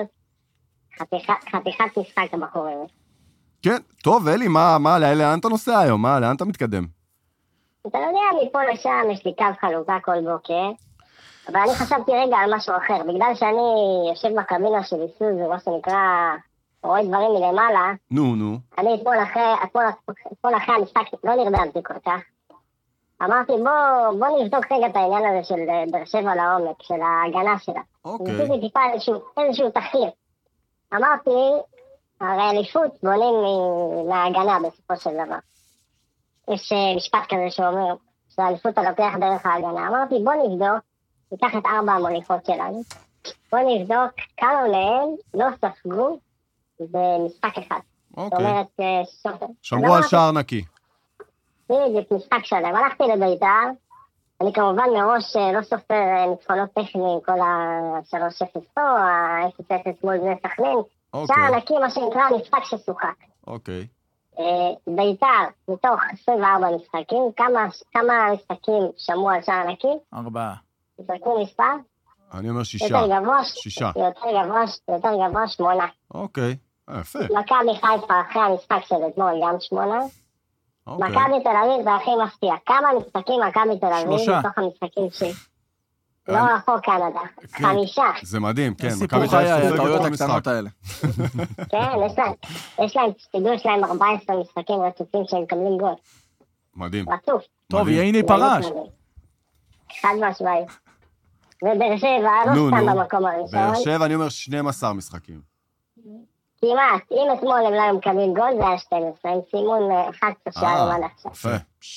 חתיכת משחק הבחורים. כן, טוב, אלי, מה, מה, לאן אתה נוסע היום? מה, לאן אתה מתקדם? אתה יודע, מפה לשם יש לי קו חלוקה כל בוקר, אבל אני חשבתי רגע על משהו אחר, בגלל שאני יושב בקבינה של איסוזו, מה שנקרא, רואה דברים מלמעלה. נו, נו. אני אתמול אחרי, אתמול אחרי המשחק, לא נרדמתי כל כך. אמרתי, בוא, בוא נבדוק רגע את העניין הזה של באר שבע לעומק, של ההגנה שלה. אוקיי. ניסיתי טיפה איזשהו, איזשהו תחקיר. אמרתי, הרי אליפות בונים מההגנה בסופו של דבר. יש משפט כזה שאומר, שהאליפות אתה לוקח דרך ההגנה. אמרתי, בוא נבדוק, ניקח את ארבע המוליכות שלנו, בוא נבדוק כמה מהם לא ספגו במשחק אחד. אוקיי. זאת אומרת, סופר. שמרו על שער נקי. בדיוק, משחק שלם. הלכתי לבית"ר, אני כמובן מראש לא סופר ניצחונות טכניים, כל ה-שלוש אפס פה, ה-אפס אפס מול בני סכנין. שער נקי, מה שנקרא, משחק ששוחק. אוקיי. בית"ר, מתוך עשרים וארבע משחקים, כמה משחקים שמעו על שער נקי? ארבעה. זרקו מספר? אני אומר שישה. יותר גבוה? שישה. יותר גבוה, יותר גבוה, שמונה. אוקיי, יפה. מכבי חיפה אחרי המשחק של אתמול גם שמונה. מכבי תל אביב זה הכי מפתיע. כמה משחקים מכבי תל אביב מתוך המשחקים ש... לא רחוק קנדה. חמישה. זה מדהים, כן. סיפור חיי, הטעויות הקטנות האלה. כן, יש להם, תדעו, יש להם ארבעה עשר משחקים רצופים שהם מקבלים גול. מדהים. רצוף. טוב, ייני פרש. חד משמעית. ובאר שבע, לא סתם במקום הראשון. באר שבע, אני אומר שנים עשר משחקים. כמעט, אם אתמול הם לא היו מקבלים גול, זה היה שתים עשרה, עם סימון אחד קשה למד עכשיו. יפה.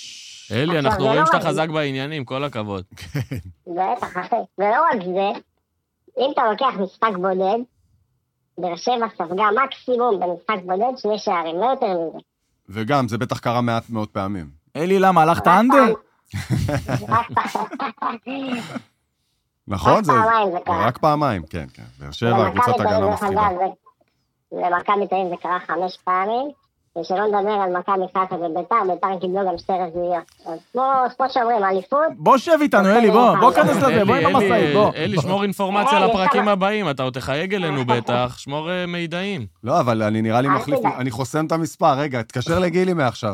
אלי, אנחנו רואים שאתה חזק בעניינים, כל הכבוד. בטח, אחי. ולא רק זה, אם אתה לוקח משחק בודד, באר שבע ספגה מקסימום במשחק בודד שני שערים, לא יותר מזה. וגם, זה בטח קרה מעט מאוד פעמים. אלי, למה? הלכת אנדר? נכון? רק פעמיים זה קרה. רק פעמיים, כן, כן. באר שבע, קבוצת הגנה מפחידה. למכבי תל אביב זה קרה חמש פעמים, ושלא נדבר על מכבי חיפה וביתר, ביתר קיבלו גם שתי רביעיות. אז כמו שאומרים, אליפות... בוא שב איתנו, אלי, בוא, בוא כנס לזה, בוא עם המסעית, בוא. אלי, שמור אינפורמציה לפרקים הבאים, אתה עוד תחייג אלינו בטח, שמור מידעים. לא, אבל אני נראה לי מחליף, אני חוסם את המספר, רגע, תקשר לגילי מעכשיו.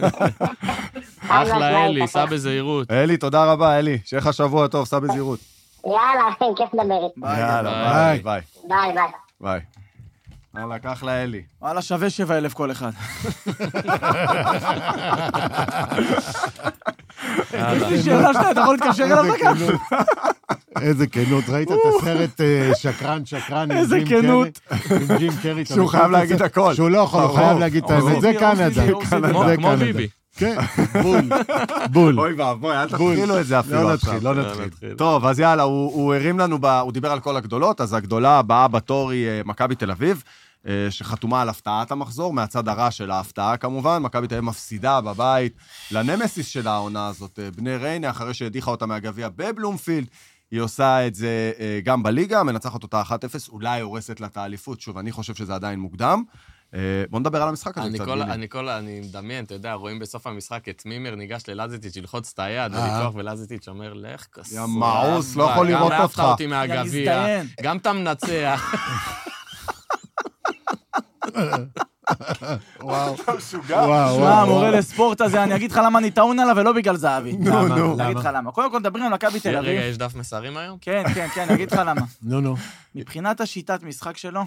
אחלה אלי, סע בזהירות. אלי, תודה רבה, אלי, שיהיה לך שבוע טוב, סע בזהירות. יאללה, אחי, כיף לדבר איתי. יאללה, ביי, ביי. ביי, ביי. ביי. יאללה, קח לה אלי. וואלה, שווה שבע אלף כל אחד. יש לי שאלה שאתה, אתה יכול להתקשר אליו דקה? איזה כנות, ראית את הסרט שקרן, שקרן, איזה כנות. עם ג'ים קרי. שהוא חייב להגיד הכל. שהוא לא יכול, הוא חייב להגיד את האמת. זה קנדה. כמו ביבי. כן, בול, בול. אוי ואבוי, אל תתחילו את זה אפילו לא עכשיו. נתחיל, לא נתחיל. טוב, אז יאללה, הוא הרים לנו, הוא דיבר על כל הגדולות, אז הגדולה הבאה בתור היא מכבי תל אביב, שחתומה על הפתעת המחזור, מהצד הרע של ההפתעה כמובן, מכבי תל אביב מפסידה בבית לנמסיס של העונה הזאת, בני ריינה, אחרי שהדיחה אותה מהגביע בבלומפילד, היא עושה את זה גם בליגה, מנצחת אותה אחת אפס, אולי הורסת לה את האליפות, שוב, אני חושב שזה עדיין מוקדם. בוא נדבר על המשחק הזה קצת. אני כל, אני מדמיין, אתה יודע, רואים בסוף המשחק את מימר ניגש ללזיטיץ' ללחוץ את היד, ולפתוח ולזיטיץ' אומר, לך כסור. יא מעוס, לא יכול לראות אותך. גם להפת אותי מהגביע, גם אתה מנצח. וואו. וואו. מה, מורה לספורט הזה, אני אגיד לך למה אני טעון עליו ולא בגלל זהבי. נו, נו. אני אגיד לך למה. קודם כל, מדברים על מכבי תל אביב. רגע, יש דף מסרים היום? כן, כן, כן, אני אגיד לך למה. נו, נו. מבחינת השיטת משחק שלו,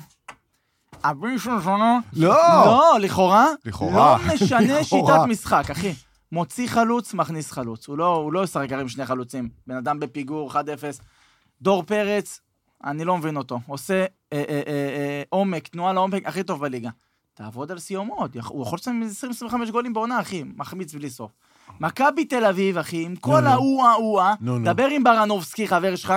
הראשון שלנו... לא! לא, לכאורה. לכאורה. לא משנה שיטת משחק, אחי. מוציא חלוץ, מכניס חלוץ. הוא לא, הוא לא ישחק עם שני חלוצים. בן אדם בפיגור, אחד אפס. דור פרץ, אני לא מבין אותו. עושה אה, אה, אה, אה, עומק, תנועה לעומק, הכי טוב בליגה. תעבוד על סיומות. הוא יכול לצאת עשרים עשרים וחמש גולים בעונה, אחי. מחמיץ בלי סוף. מכבי תל אביב, אחי, עם כל האוה אוה, דבר עם ברנובסקי, חבר שלך,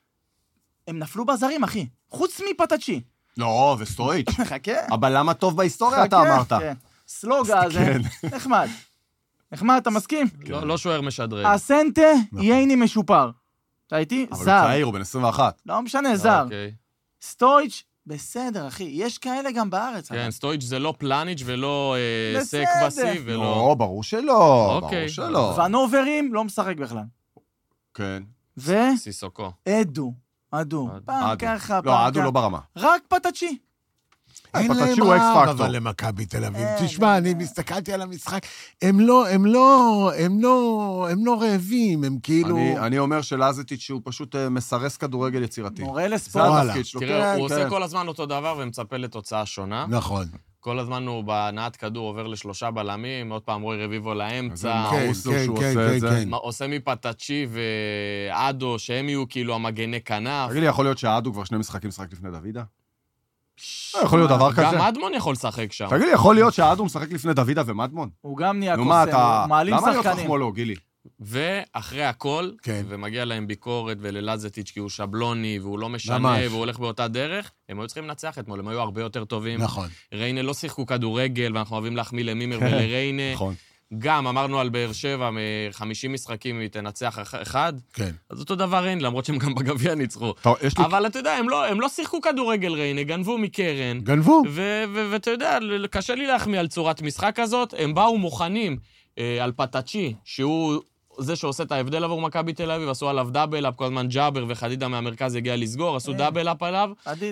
הם נפלו בזרים, אחי. חוץ מפטאצ'י. לא, וסטרויץ'. חכה. אבל למה טוב בהיסטוריה, אתה אמרת? סלוגה הזה, נחמד. נחמד, אתה מסכים? לא שוער משדרג. הסנטה, ייני משופר. אתה איתי? זר. אבל הוא צעיר, הוא בן עשרים ואחת. לא משנה, זר. סטויץ', בסדר, אחי. יש כאלה גם בארץ. כן, סטויץ' זה לא פלניץ' ולא סקבסי ולא... לא, ברור שלא. ברור שלא. ונוברים לא משחק בכלל. כן. ו... סיסוקו. אדו. אדו. פעם ככה, פעם ככה. לא, אדו לא ברמה. רק פטאצ'י. אין להם רעב, אבל למכבי תל אביב. תשמע, אני מסתכלתי על המשחק, הם לא, הם לא, הם לא, הם לא רעבים, הם כאילו... אני אומר שלזיטיץ' שהוא פשוט מסרס כדורגל יצירתי. מורה לספורט. זה התפקיד שלו. תראה, הוא עושה כל הזמן אותו דבר ומצפה לתוצאה שונה. נכון. כל הזמן הוא בהנעת כדור עובר לשלושה בלמים, עוד פעם רוי רביבו לאמצע. כן, כן, כן, כן. עושה מפטאצ'י ואדו, שהם יהיו כאילו המגני כנף. תגיד לי, יכול להיות שאדו כבר שני משחקים משחק לפני דוידה? יכול להיות דבר כזה. גם מדמון יכול לשחק שם. תגיד לי, יכול להיות שאדו משחק לפני דוידה ומדמון? הוא גם נהיה קוסם, הוא מעלים שחקנים. למה להיות חכמולו, גילי? ואחרי הכל, ומגיע להם ביקורת וללזטיץ' כי הוא שבלוני, והוא לא משנה, והוא הולך באותה דרך, הם היו צריכים לנצח אתמול, הם היו הרבה יותר טובים. נכון. ריינה לא שיחקו כדורגל, ואנחנו אוהבים להחמיא למימר ולריינה. נכון. גם אמרנו על באר שבע, מ-חמישים משחקים היא תנצח אחד, כן. אז אותו דבר אין, למרות שהם גם בגביע ניצחו. אבל אתה יודע, הם לא, הם לא שיחקו כדורגל ריינה, גנבו מקרן. גנבו. ואתה יודע, קשה לי להחמיא על צורת משחק הזאת, הם באו מוכנים על פטאצ'י, שהוא זה שעושה את ההבדל עבור מכבי תל אביב, עשו עליו דאבל-אפ, כל הזמן ג'אבר וחדידה מהמרכז הגיע לסגור, עשו דאבל-אפ עליו,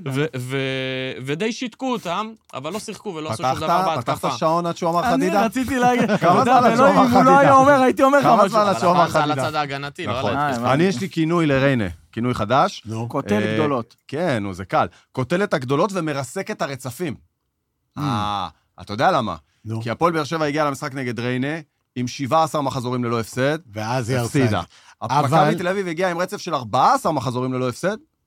ודי שיתקו אותם, אבל לא שיחקו ולא עשו שום דבר בהתקפה. פתחת שעון עד שהוא אמר חדידה? אני רציתי להגיד, כמה זמן עד שהוא אמר אם הוא לא היה אומר, הייתי אומר לך משהו. כמה זמן עד שהוא אמר זה על חדידה? הצד ההגנתי, לא נכון. על אני יש לי כינוי לריינה, כינוי חדש. כותל גדולות. כן, זה קל. כותל את הגדולות ומרסק את הרצפים. אה, אתה יודע למה? כי הפועל באר שבע הגיע למשחק נגד ריינה, עם שבעה עשר מחזורים ללא הפסד, ואז היא הפסידה. מכבי תל אביב הגיעה עם רצף של ארבעה עשר מחזורים ללא הפסד,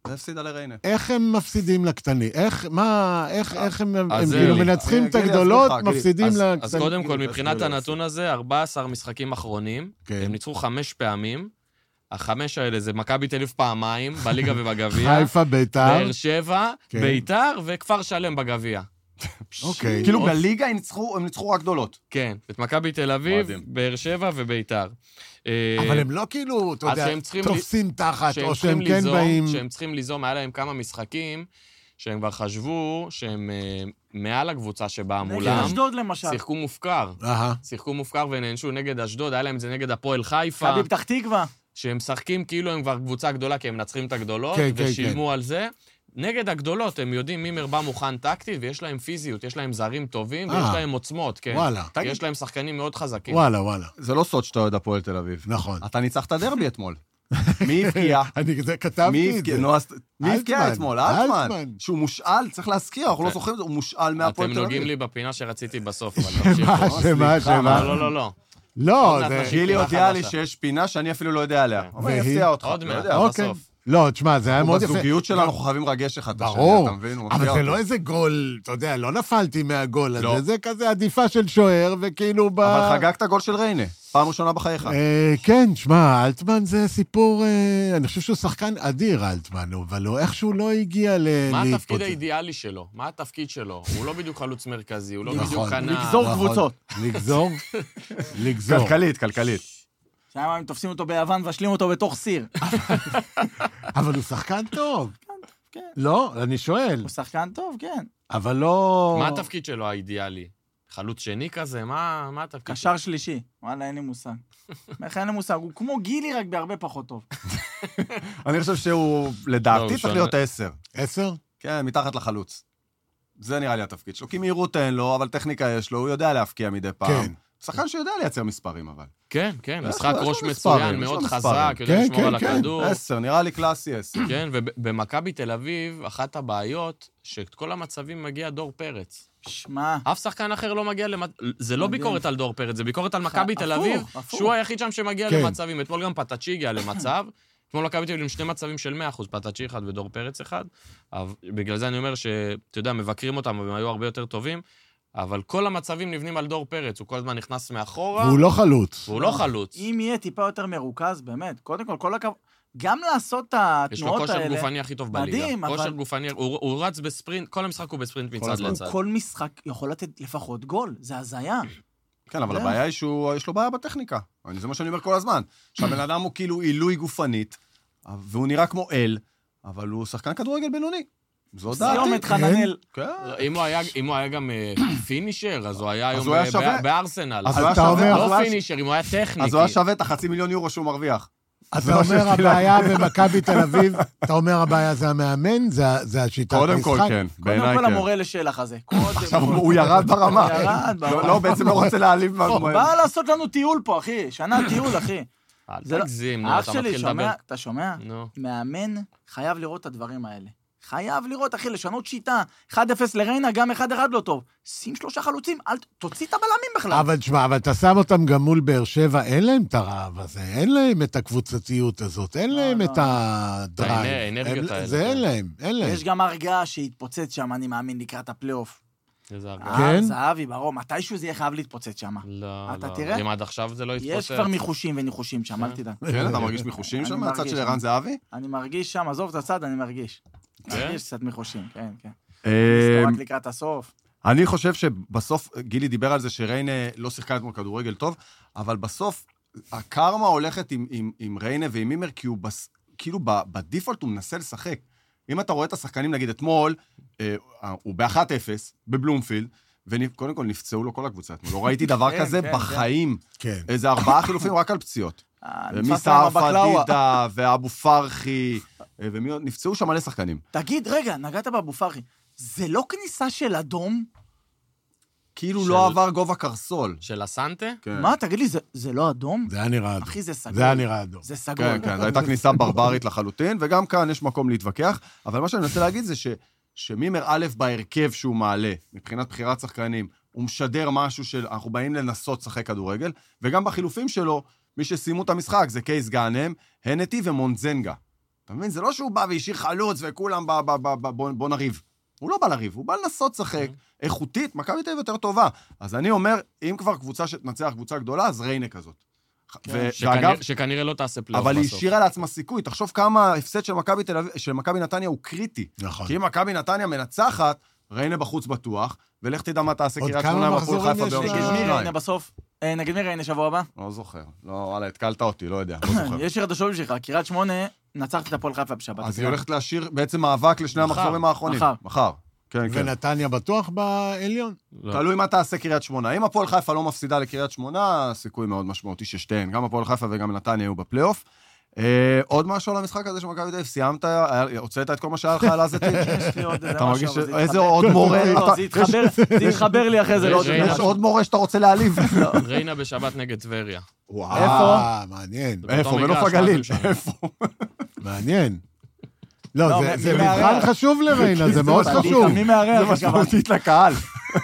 והפסידה לריינה. איך הם מפסידים לקטנים? איך, מה, איך, איך הם, הם אז כאילו גילי. מנצחים גילי, את גילי, הגדולות, אז גילי. מפסידים אז, לקטנים? אז קודם כל, גילי, מבחינת גילי, הנתון הזה, ארבעה עשר משחקים אחרונים, כן. הם ניצחו חמש פעמים, החמש האלה זה מכבי תל אביב פעמיים, בליגה ובגביע, חיפה, ביתר. באר שבע, כן. ביתר וכפר שלם בגביע. אוקיי. כאילו בליגה הם ניצחו, הם ניצחו רק גדולות. כן, את מכבי תל אביב, מדהים. באר שבע וביתר. אבל הם לא כאילו, אתה אז יודע, שהם צריכים תופסים תחת, שהם או צריכים שהם כן ליזום, באים... שהם צריכים ליזום, היה להם כמה משחקים, שהם כבר חשבו שהם אה, מעל הקבוצה שבאה נגד מולם. אשדוד למשל. שיחקו מופקר. אהה. שיחקו מופקר ונענשו נגד אשדוד, היה להם זה נגד הפועל חיפה. מכבי פתח תקווה. שהם משחקים כאילו הם כבר קבוצה גדולה, כי הם מנצחים את הגדולות, כן, כן, ושילמו על זה. נגד הגדולות, הם יודעים מי מרבה מוכן טקטית, ויש להם פיזיות, יש להם זרים טובים, ויש אה. להם עוצמות, כן. וואלה. יש להם שחקנים מאוד חזקים. וואלה, וואלה. זה לא סוד שאתה אוהד הפועל תל אביב. נכון. אתה ניצחת דרבי אתמול. מי הבקיע? אני זה מי כתבתי את הבקיע? זה. נו, אז מי הבקיע אלטמן, אתמול? אלטמן. אלטמן. שהוא מושאל, צריך להזכיר, אנחנו לא זוכרים את זה, הוא מושאל מהפועל אתם תל נוגעים אביב. לי בפינה שרציתי בסוף, אבל נמשיך. מה, שמה, שמה? לא, לא, לא. לא, מעט זה... נשיב. גילי פינה הודיע לי חדשה. שיש פינה שאני אפילו לא יודע עליה. אבל אני והיא? אפתיע אותך. עוד לא מעט, יודע. אוקיי. בסוף. לא, תשמע, זה היה מאוד יפה. בזוגיות שלנו אנחנו חייבים לגש אחד את השני, ברור, אתה מבין? הוא אבל מפתיע זה אותי. לא איזה גול, אתה יודע, לא נפלתי מהגול לא. הזה, זה כזה עדיפה של שוער, וכאילו ב... אבל חגגת גול של ריינה, פעם ראשונה בחייך. אה, כן, שמע, אלטמן זה סיפור, אה, אני חושב שהוא שחקן אדיר, אלטמן, אבל לא, איכשהו לא הגיע ל... מה התפקיד להתפוצץ. האידיאלי שלו? מה התפקיד שלו? הוא לא בדיוק חלוץ מרכזי, הוא לא נכון. בדיוק כנף. לגזור נכון. קבוצות. לגזור? לגזור. כלכלית, כלכלית. שם הם תופסים אותו ביוון ואשלים אותו בתוך סיר. אבל הוא שחקן טוב. כן. לא, אני שואל, הוא שחקן טוב, כן. אבל לא... מה התפקיד שלו האידיאלי? חלוץ שני כזה? מה מה התפקיד שלו? קשר שלישי. וואלה, אין לי מושג. איך אין לי מושג? הוא כמו גילי, רק בהרבה פחות טוב. אני חושב שהוא, לא, לדעתי, הוא צריך שונה. להיות עשר. עשר? כן, מתחת לחלוץ. זה נראה לי התפקיד שלו. כי מהירות אין לו, אבל טכניקה יש לו, הוא יודע להפקיע מדי פעם. כן. שחקן שיודע לייצר מספרים, אבל. כן, כן, יש משחק לו- יש לו ראש מספרים, מצוין, יש לו מאוד מספרים. חזק, יודע כן, לשמור כן, על כן. הכדור. עשר, נראה לי קלאסי עשר. כן, ובמכבי תל אביב, אחת הבעיות, שאת כל המצבים מגיע דור פרץ. שמע, אף שחקן אחר לא מגיע למצב... זה לא מדהים. ביקורת על דור פרץ, זה ביקורת על מכבי תל הפוך, אביב, הפוך. שהוא היחיד שם שמגיע כן. למצבים. אתמול גם פטאצ'י הגיע למצב. אתמול מכבי תל אביב עם שני מצבים של מאה אחוז, פטאצ'י אחד ודור פרץ אחד. אבל בגלל זה אני אומר שאתה יודע, מבקרים אותם, והם היו הרבה יותר טובים, אבל כל המצבים נבנים על דור פרץ, הוא כל הזמן נכנס מאחורה, והוא לא חלוץ. והוא לא חלוץ. אם יהיה טיפה יותר מרוכז, באמת, קודם כל, כל הכבוד, גם לעשות את יש לו התנועות כושר האלה, גופני הכי טוב בליגה. מדהים, כושר אבל- גופני, הוא הוא רץ בספרינט, כל המשחק הוא בספרינט מצד הזמן. לצד. כל משחק יכול לתת לפחות גול, זה הזיה. כן, אבל זה. הבעיה היא שיש לו בעיה בטכניקה. אני- זה מה שאני אומר כל הזמן. שהבן אדם הוא כאילו עילוי גופנית, והוא נראה כמו אל, אבל הוא שחקן כדורגל בינוני. זו דעתי. סיומת חננאל. כן. אם הוא היה- אם הוא היה גם אה, פינישר, אז הוא היה היום הוא היה ב- שווה. ב- בארסנל. אז הוא היה אתה שווה- אומר- אז הוא לא היה- פינישר, אם הוא היה טכני. אז הוא היה כאילו. שווה את החצי מיליון יורו שהוא מרוויח. אתה אומר הבעיה במכבי תל אביב, אתה אומר הבעיה זה המאמן, זה- זה השיטת המשחק? קודם כל, כן. קודם בעיניי כל כן. המורה לשלח הזה. קודם עכשיו כל. הוא ירד ברמה. הוא ירד ברמה. לא, לא, בעצם לא רוצה להעליב. מה- בא לעשות לנו טיול פה, אחי. שנה טיול, אחי. אל זה לא- תגזים, נו, אח אתה שלי, מתחיל לדבר. שומע? אתה שומע? נו. מאמן חייב לראות את הדברים האלה. חייב לראות, אחי, לשנות שיטה. אחד אפס לריינה, גם אחד אחד לא טוב. שים שלושה חלוצים, אל ת- תוציא את הבלמים בכלל. אבל תשמע, אבל אתה שם אותם גם מול באר שבע, אין להם את הרעב הזה, אין להם את הקבוצתיות הזאת, אין להם לא. את הדרייב. האנרגיות הם- האלה, זה כן. אין להם, אין להם. יש גם הרגעה שהתפוצץ שם, אני מאמין, לקראת הפלייאוף. איזה הרגע. כן? אה, זהבי, ברור, מתישהו זה יהיה חייב להתפוצץ שם. לא, אתה לא. תראה? אם עד עכשיו זה לא התפוצץ. יש כבר מיחושים וניחושים שם, אל תדאג. כן, אתה מרגיש מיחושים אני שם מהצד מרגיש, של אני- ערן זהבי? אני מרגיש שם, עזוב את הצד, אני מרגיש. כן? מרגיש קצת מיחושים, כן, כן. אה, רק לקראת הסוף. אני חושב שבסוף, גילי דיבר על זה שריינה לא שיחקה אתמול כדורגל טוב, אבל בסוף הקרמה הולכת עם, עם, עם ריינה ועם מימר, כי הוא בס, כאילו ב, בדיפולט הוא מנסה לשחק. אם אתה רואה את השחקנים, נגיד אתמול, אה, הוא ב-אחת אפס בבלומפילד, וקודם כל נפצעו לו כל הקבוצה אתמול. לא ראיתי דבר כן, כזה כן, בחיים. כן. איזה ארבעה חילופים רק על פציעות. אה, נתפס להם מסער הבקלאווה. פדידה ואבו פרחי, אה, ומי עוד? נפצעו שם מלא שחקנים. תגיד, רגע, נגעת באבו פרחי. זה לא כניסה של אדום? כאילו של- לא עבר גובה קרסול. של הסנטה? כן. מה, תגיד לי, זה- זה לא אדום? זה היה נראה אדום. אחי, זה סגול. זה היה נראה אדום. זה סגול. כן, כן, זו הייתה כניסה ברברית לחלוטין, וגם כאן יש מקום להתווכח, אבל מה שאני מנסה להגיד זה ש, שמימר א' בהרכב שהוא מעלה, מבחינת בחירת שחקנים, הוא משדר משהו של, אנחנו באים לנסות לשחק כדורגל, וגם בחילופים שלו, מי שסיימו את המשחק זה קייס גאנם, הנטי ומונזנגה. אתה מבין? זה לא שהוא בא והשאיר חלוץ וכולם בוא נריב. הוא לא בא לריב, הוא בא לנסות לשחק. איכותית, מכבי תל אביב יותר טובה. אז אני אומר, אם כבר קבוצה שתנצח קבוצה גדולה, אז ריינה כזאת. שכנראה לא תעשה פלייאוף בסוף. אבל היא השאירה לעצמה סיכוי. תחשוב כמה הפסד של מכבי נתניה הוא קריטי. נכון. כי אם מכבי נתניה מנצחת, ריינה בחוץ בטוח, ולך תדע מה תעשה קריית שמונה עם הפועל חיפה ביום נגד מי ריינה בסוף? נגד מי ריינה שבוע הבא? לא זוכר. לא, וואלה, התקלת אותי, לא יודע. יש לי חדשות בשבילך, קריית שמונה נצחת את הפועל חיפה בשבת. אז היא הולכת להשאיר בעצם מאבק לשני המחזורים האחרונים. מחר. מחר. כן, כן. ונתניה בטוח בעליון? תלוי מה תעשה קריית שמונה. אם הפועל חיפה לא מפסידה לקריית שמונה, סיכוי מאוד משמעותי ששתיהן. גם הפועל חיפה וגם נתניה היו בפלייאוף. עוד משהו על המשחק הזה שמכבי תל אביב, סיימת, הוצאת את כל מה שהיה לך על הזאתי? יש לי עוד איזה אתה מרגיש איזה עוד מורה? זה יתחבר לי אחרי זה. יש עוד מורה שאתה רוצה להעליב. ריינה בשבת נגד טבריה. איפה? מעניין. איפה? בנוף הגליל. איפה? מעניין. לא, זה מבחן חשוב לריינה, זה מאוד חשוב. מי מערער? זה משמעותית לקהל.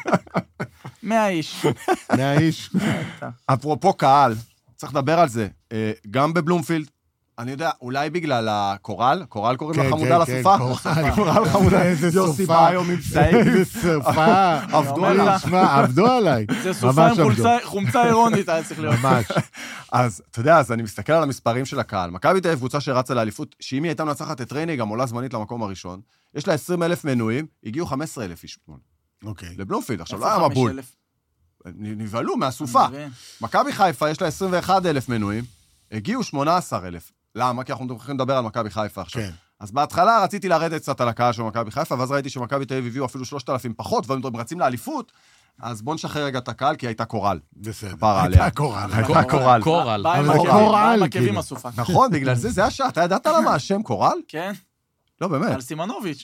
מאה איש. מאה איש. אפרופו קהל, צריך לדבר על זה. גם בבלומפילד, אני יודע, אולי בגלל הקורל, קורל קוראים לחמודה לסופה? קורל חמודה. איזה סופה. יוסי בא היום עם צעיק. איזה סופה. עבדו עליי. עבדו עליי. זה סופה עם חומצה אירונית, היה צריך להיות. ממש. אז, אתה יודע, אז אני מסתכל על המספרים של הקהל. מכבי תל אביב קבוצה שרצה לאליפות, שאם היא הייתה מנצחת את ריינה, גם עולה זמנית למקום הראשון. יש לה עשרים אלף מנויים, הגיעו חמישה עשר אלף איש. אוקיי. לבלומפילד, עכשיו לא היה מבול. נבהלו מהסופה. מכבי חיפה, יש לה עשרים ואחד אלף מנויים, הגיעו שמונה עשר אלף. למה? כי אנחנו הולכים לדבר על מכבי חיפה עכשיו. כן. אז בהתחלה רציתי לרדת קצת על הקהל של מכבי חיפה, ואז ראיתי שמכבי תל אביב הביאו אפילו שלושת אלפים פחות, והם רצים לאליפות, אז בוא נשחרר רגע את הקהל, כי הייתה קורל. בסדר. הייתה קורל. הייתה קורל. קורל. קורל, עקבים הסופה. נכון, בגלל זה, זה השעה. אתה ידעת למה השם קורל? כן. לא, באמת. על סימנוביץ'.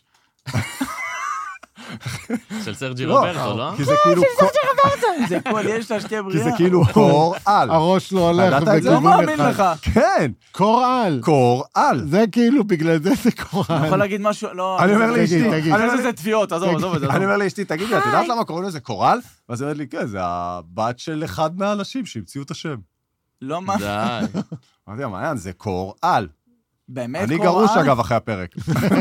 של סרג'י רוברטו, לא? כי זה כאילו... זה כל יש לה שתהיה בריאה. כי זה כאילו קורל. הראש לא הולך לא מאמין לך. כן. קורל. קורל. זה כאילו, בגלל זה זה קורל. אני יכול להגיד משהו, לא... אני אומר לאשתי, אני אומר שזה תביעות, עזוב, עזוב את זה. אני אומר לאשתי, תגידי, את יודעת למה קוראים לזה קורל? ואז היא אומרת לי, כן, זה הבת של אחד מהאנשים שהמציאו את השם. לא מה? די. אמרתי, מעיין, זה קורל. באמת אני גרוש, אגב, אחרי הפרק.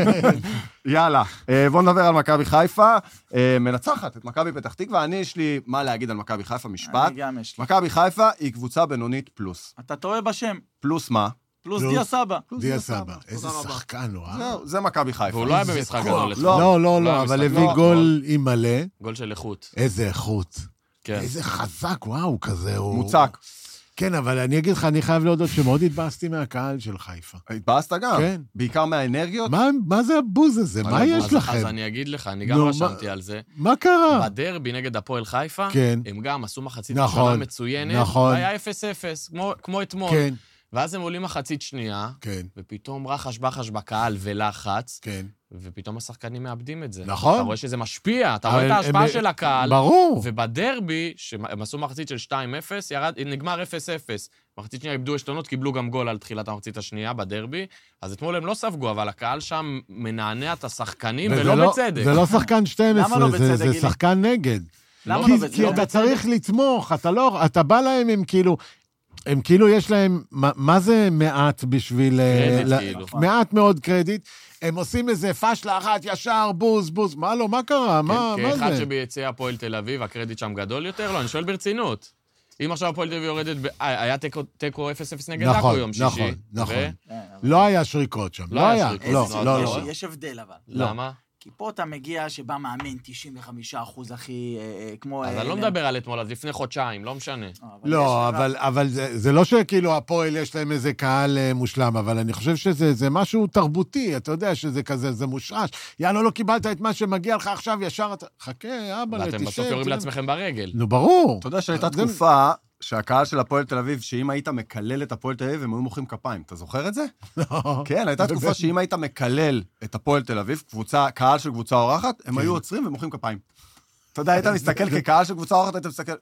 יאללה, בואו נדבר על מכבי חיפה. מנצחת את מכבי פתח תקווה. אני, יש לי מה להגיד על מכבי חיפה, משפט. אני גם יש לי. מכבי חיפה היא קבוצה בינונית פלוס. אתה טועה בשם. פלוס מה? פלוס דיה סבא. דיה סבא. איזה שחקן הוא, אה? זהו, זה מכבי חיפה. והוא לא היה במשחק גדול. לא, לא, לא, אבל הביא גול עם מלא. גול של איכות. איזה איכות. כן. איזה חזק, וואו, כזה הוא... מוצק. כן, אבל אני אגיד לך, אני חייב להודות שמאוד התבאסתי מהקהל של חיפה. התבאסת גם? כן. בעיקר מהאנרגיות? מה, מה זה הבוז הזה? מה יש לכם? אז אני אגיד לך, אני גם רשמתי על זה. מה קרה? בדרבי נגד הפועל חיפה, כן. הם גם עשו מחצית נכון, ראשונה מצוינת, נכון. והיה אפס אפס, כמו, כמו אתמול. כן. ואז הם עולים מחצית שנייה, כן. ופתאום רחש בחש בקהל ולחץ, כן. ופתאום השחקנים מאבדים את זה. נכון. אתה רואה שזה משפיע, אתה רואה את ההשפעה הם... של הקהל. ברור. ובדרבי, שהם עשו מחצית של שתיים אפס, ירד, נגמר אפס אפס. מחצית שנייה איבדו עשתונות, קיבלו גם גול על תחילת המחצית השנייה בדרבי, אז אתמול הם לא ספגו, אבל הקהל שם מנענע את השחקנים, ולא לא, בצדק. זה לא שחקן שתים עשרה, לא זה, בצדק, זה שחקן נגד. למה כי, לא בצדק? כי אתה צריך לתמוך, אתה לא, אתה בא להם, הם כאילו... הם כאילו יש להם, מה, מה זה מעט בשביל... קרדיט ל, כאילו. מעט מאוד קרדיט. הם עושים איזה פשלה אחת, ישר, בוז, בוז. מה לא, מה קרה? כן, מה, מה זה? כאחד שביציע הפועל תל אביב, הקרדיט שם גדול יותר? לא, אני שואל ברצינות. אם עכשיו הפועל תל אביב יורדת, ב... היה תיקו אפס אפס נגד נכון, דקו יום שישי. נכון, נכון. ו... לא היה שריקות שם, לא לא היה היה. שריקות. לא, לא, יש, לא. יש הבדל אבל. למה? כי פה אתה מגיע שבא מאמן תשעים וחמישה אחוז הכי, אה, כמו... אז אני לא מדבר על אתמול, אז לפני חודשיים, לא משנה. לא, אבל, אבל זה, זה לא שכאילו הפועל יש להם איזה קהל אה, מושלם, אבל אני חושב שזה זה משהו תרבותי, אתה יודע שזה כזה, זה מושרש. יאללה, לא קיבלת את מה שמגיע לך עכשיו, ישר אתה... חכה, אבא, לתשב. ואתם בסוף יורים לעצמכם ברגל. נו, ברור. אתה יודע שהייתה תקופה שהקהל של הפועל תל אביב, שאם היית מקלל את הפועל תל אביב, הם היו מוחאים כפיים. אתה זוכר את זה? לא. כן, הייתה תקופה שאם היית מקלל את הפועל תל אביב, קבוצה, קהל של קבוצה אורחת, הם היו עוצרים ומוחאים כפיים. אתה יודע, היית מסתכל כקהל של קבוצה אורחת, היית מסתכל...